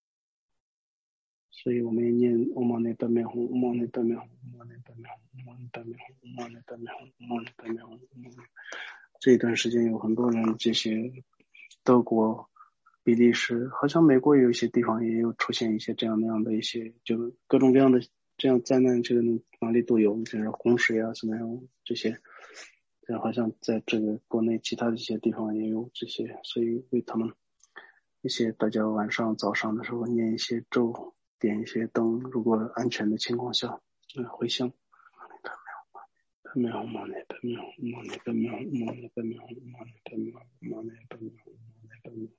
所以我们也念欧玛内本美红，欧玛内本美红，欧玛内本美红，欧玛内本美红，欧玛内本美红，欧玛内本美红。这一段时间有很多人，这些德国、比利时，好像美国有一些地方也有出现一些这样那样的一些，就各种各样的这样灾难，这个哪里都有，就是洪水啊什么样这些，好像在这个国内其他的一些地方也有这些，所以为他们一些大家晚上早上的时候念一些咒，点一些灯，如果安全的情况下，嗯，回向。Money, money, money, money, money,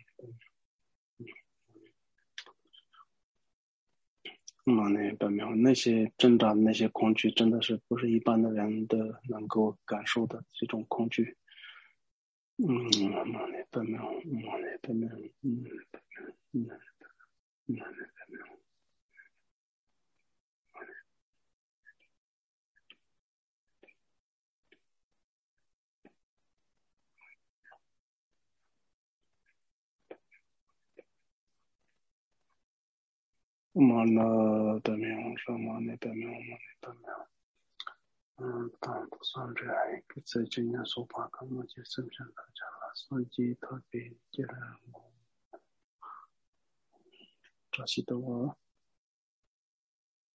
那些挣扎的那些恐惧，真的是不是一般的人的能够感受的这种恐惧。嗯，money, money, money, 嗯嗯嗯。mana 的名是 mana 的名 mana 的名。嗯，当不算这一个在今年所发的目前生产大家了，所以特别接人我这些的我。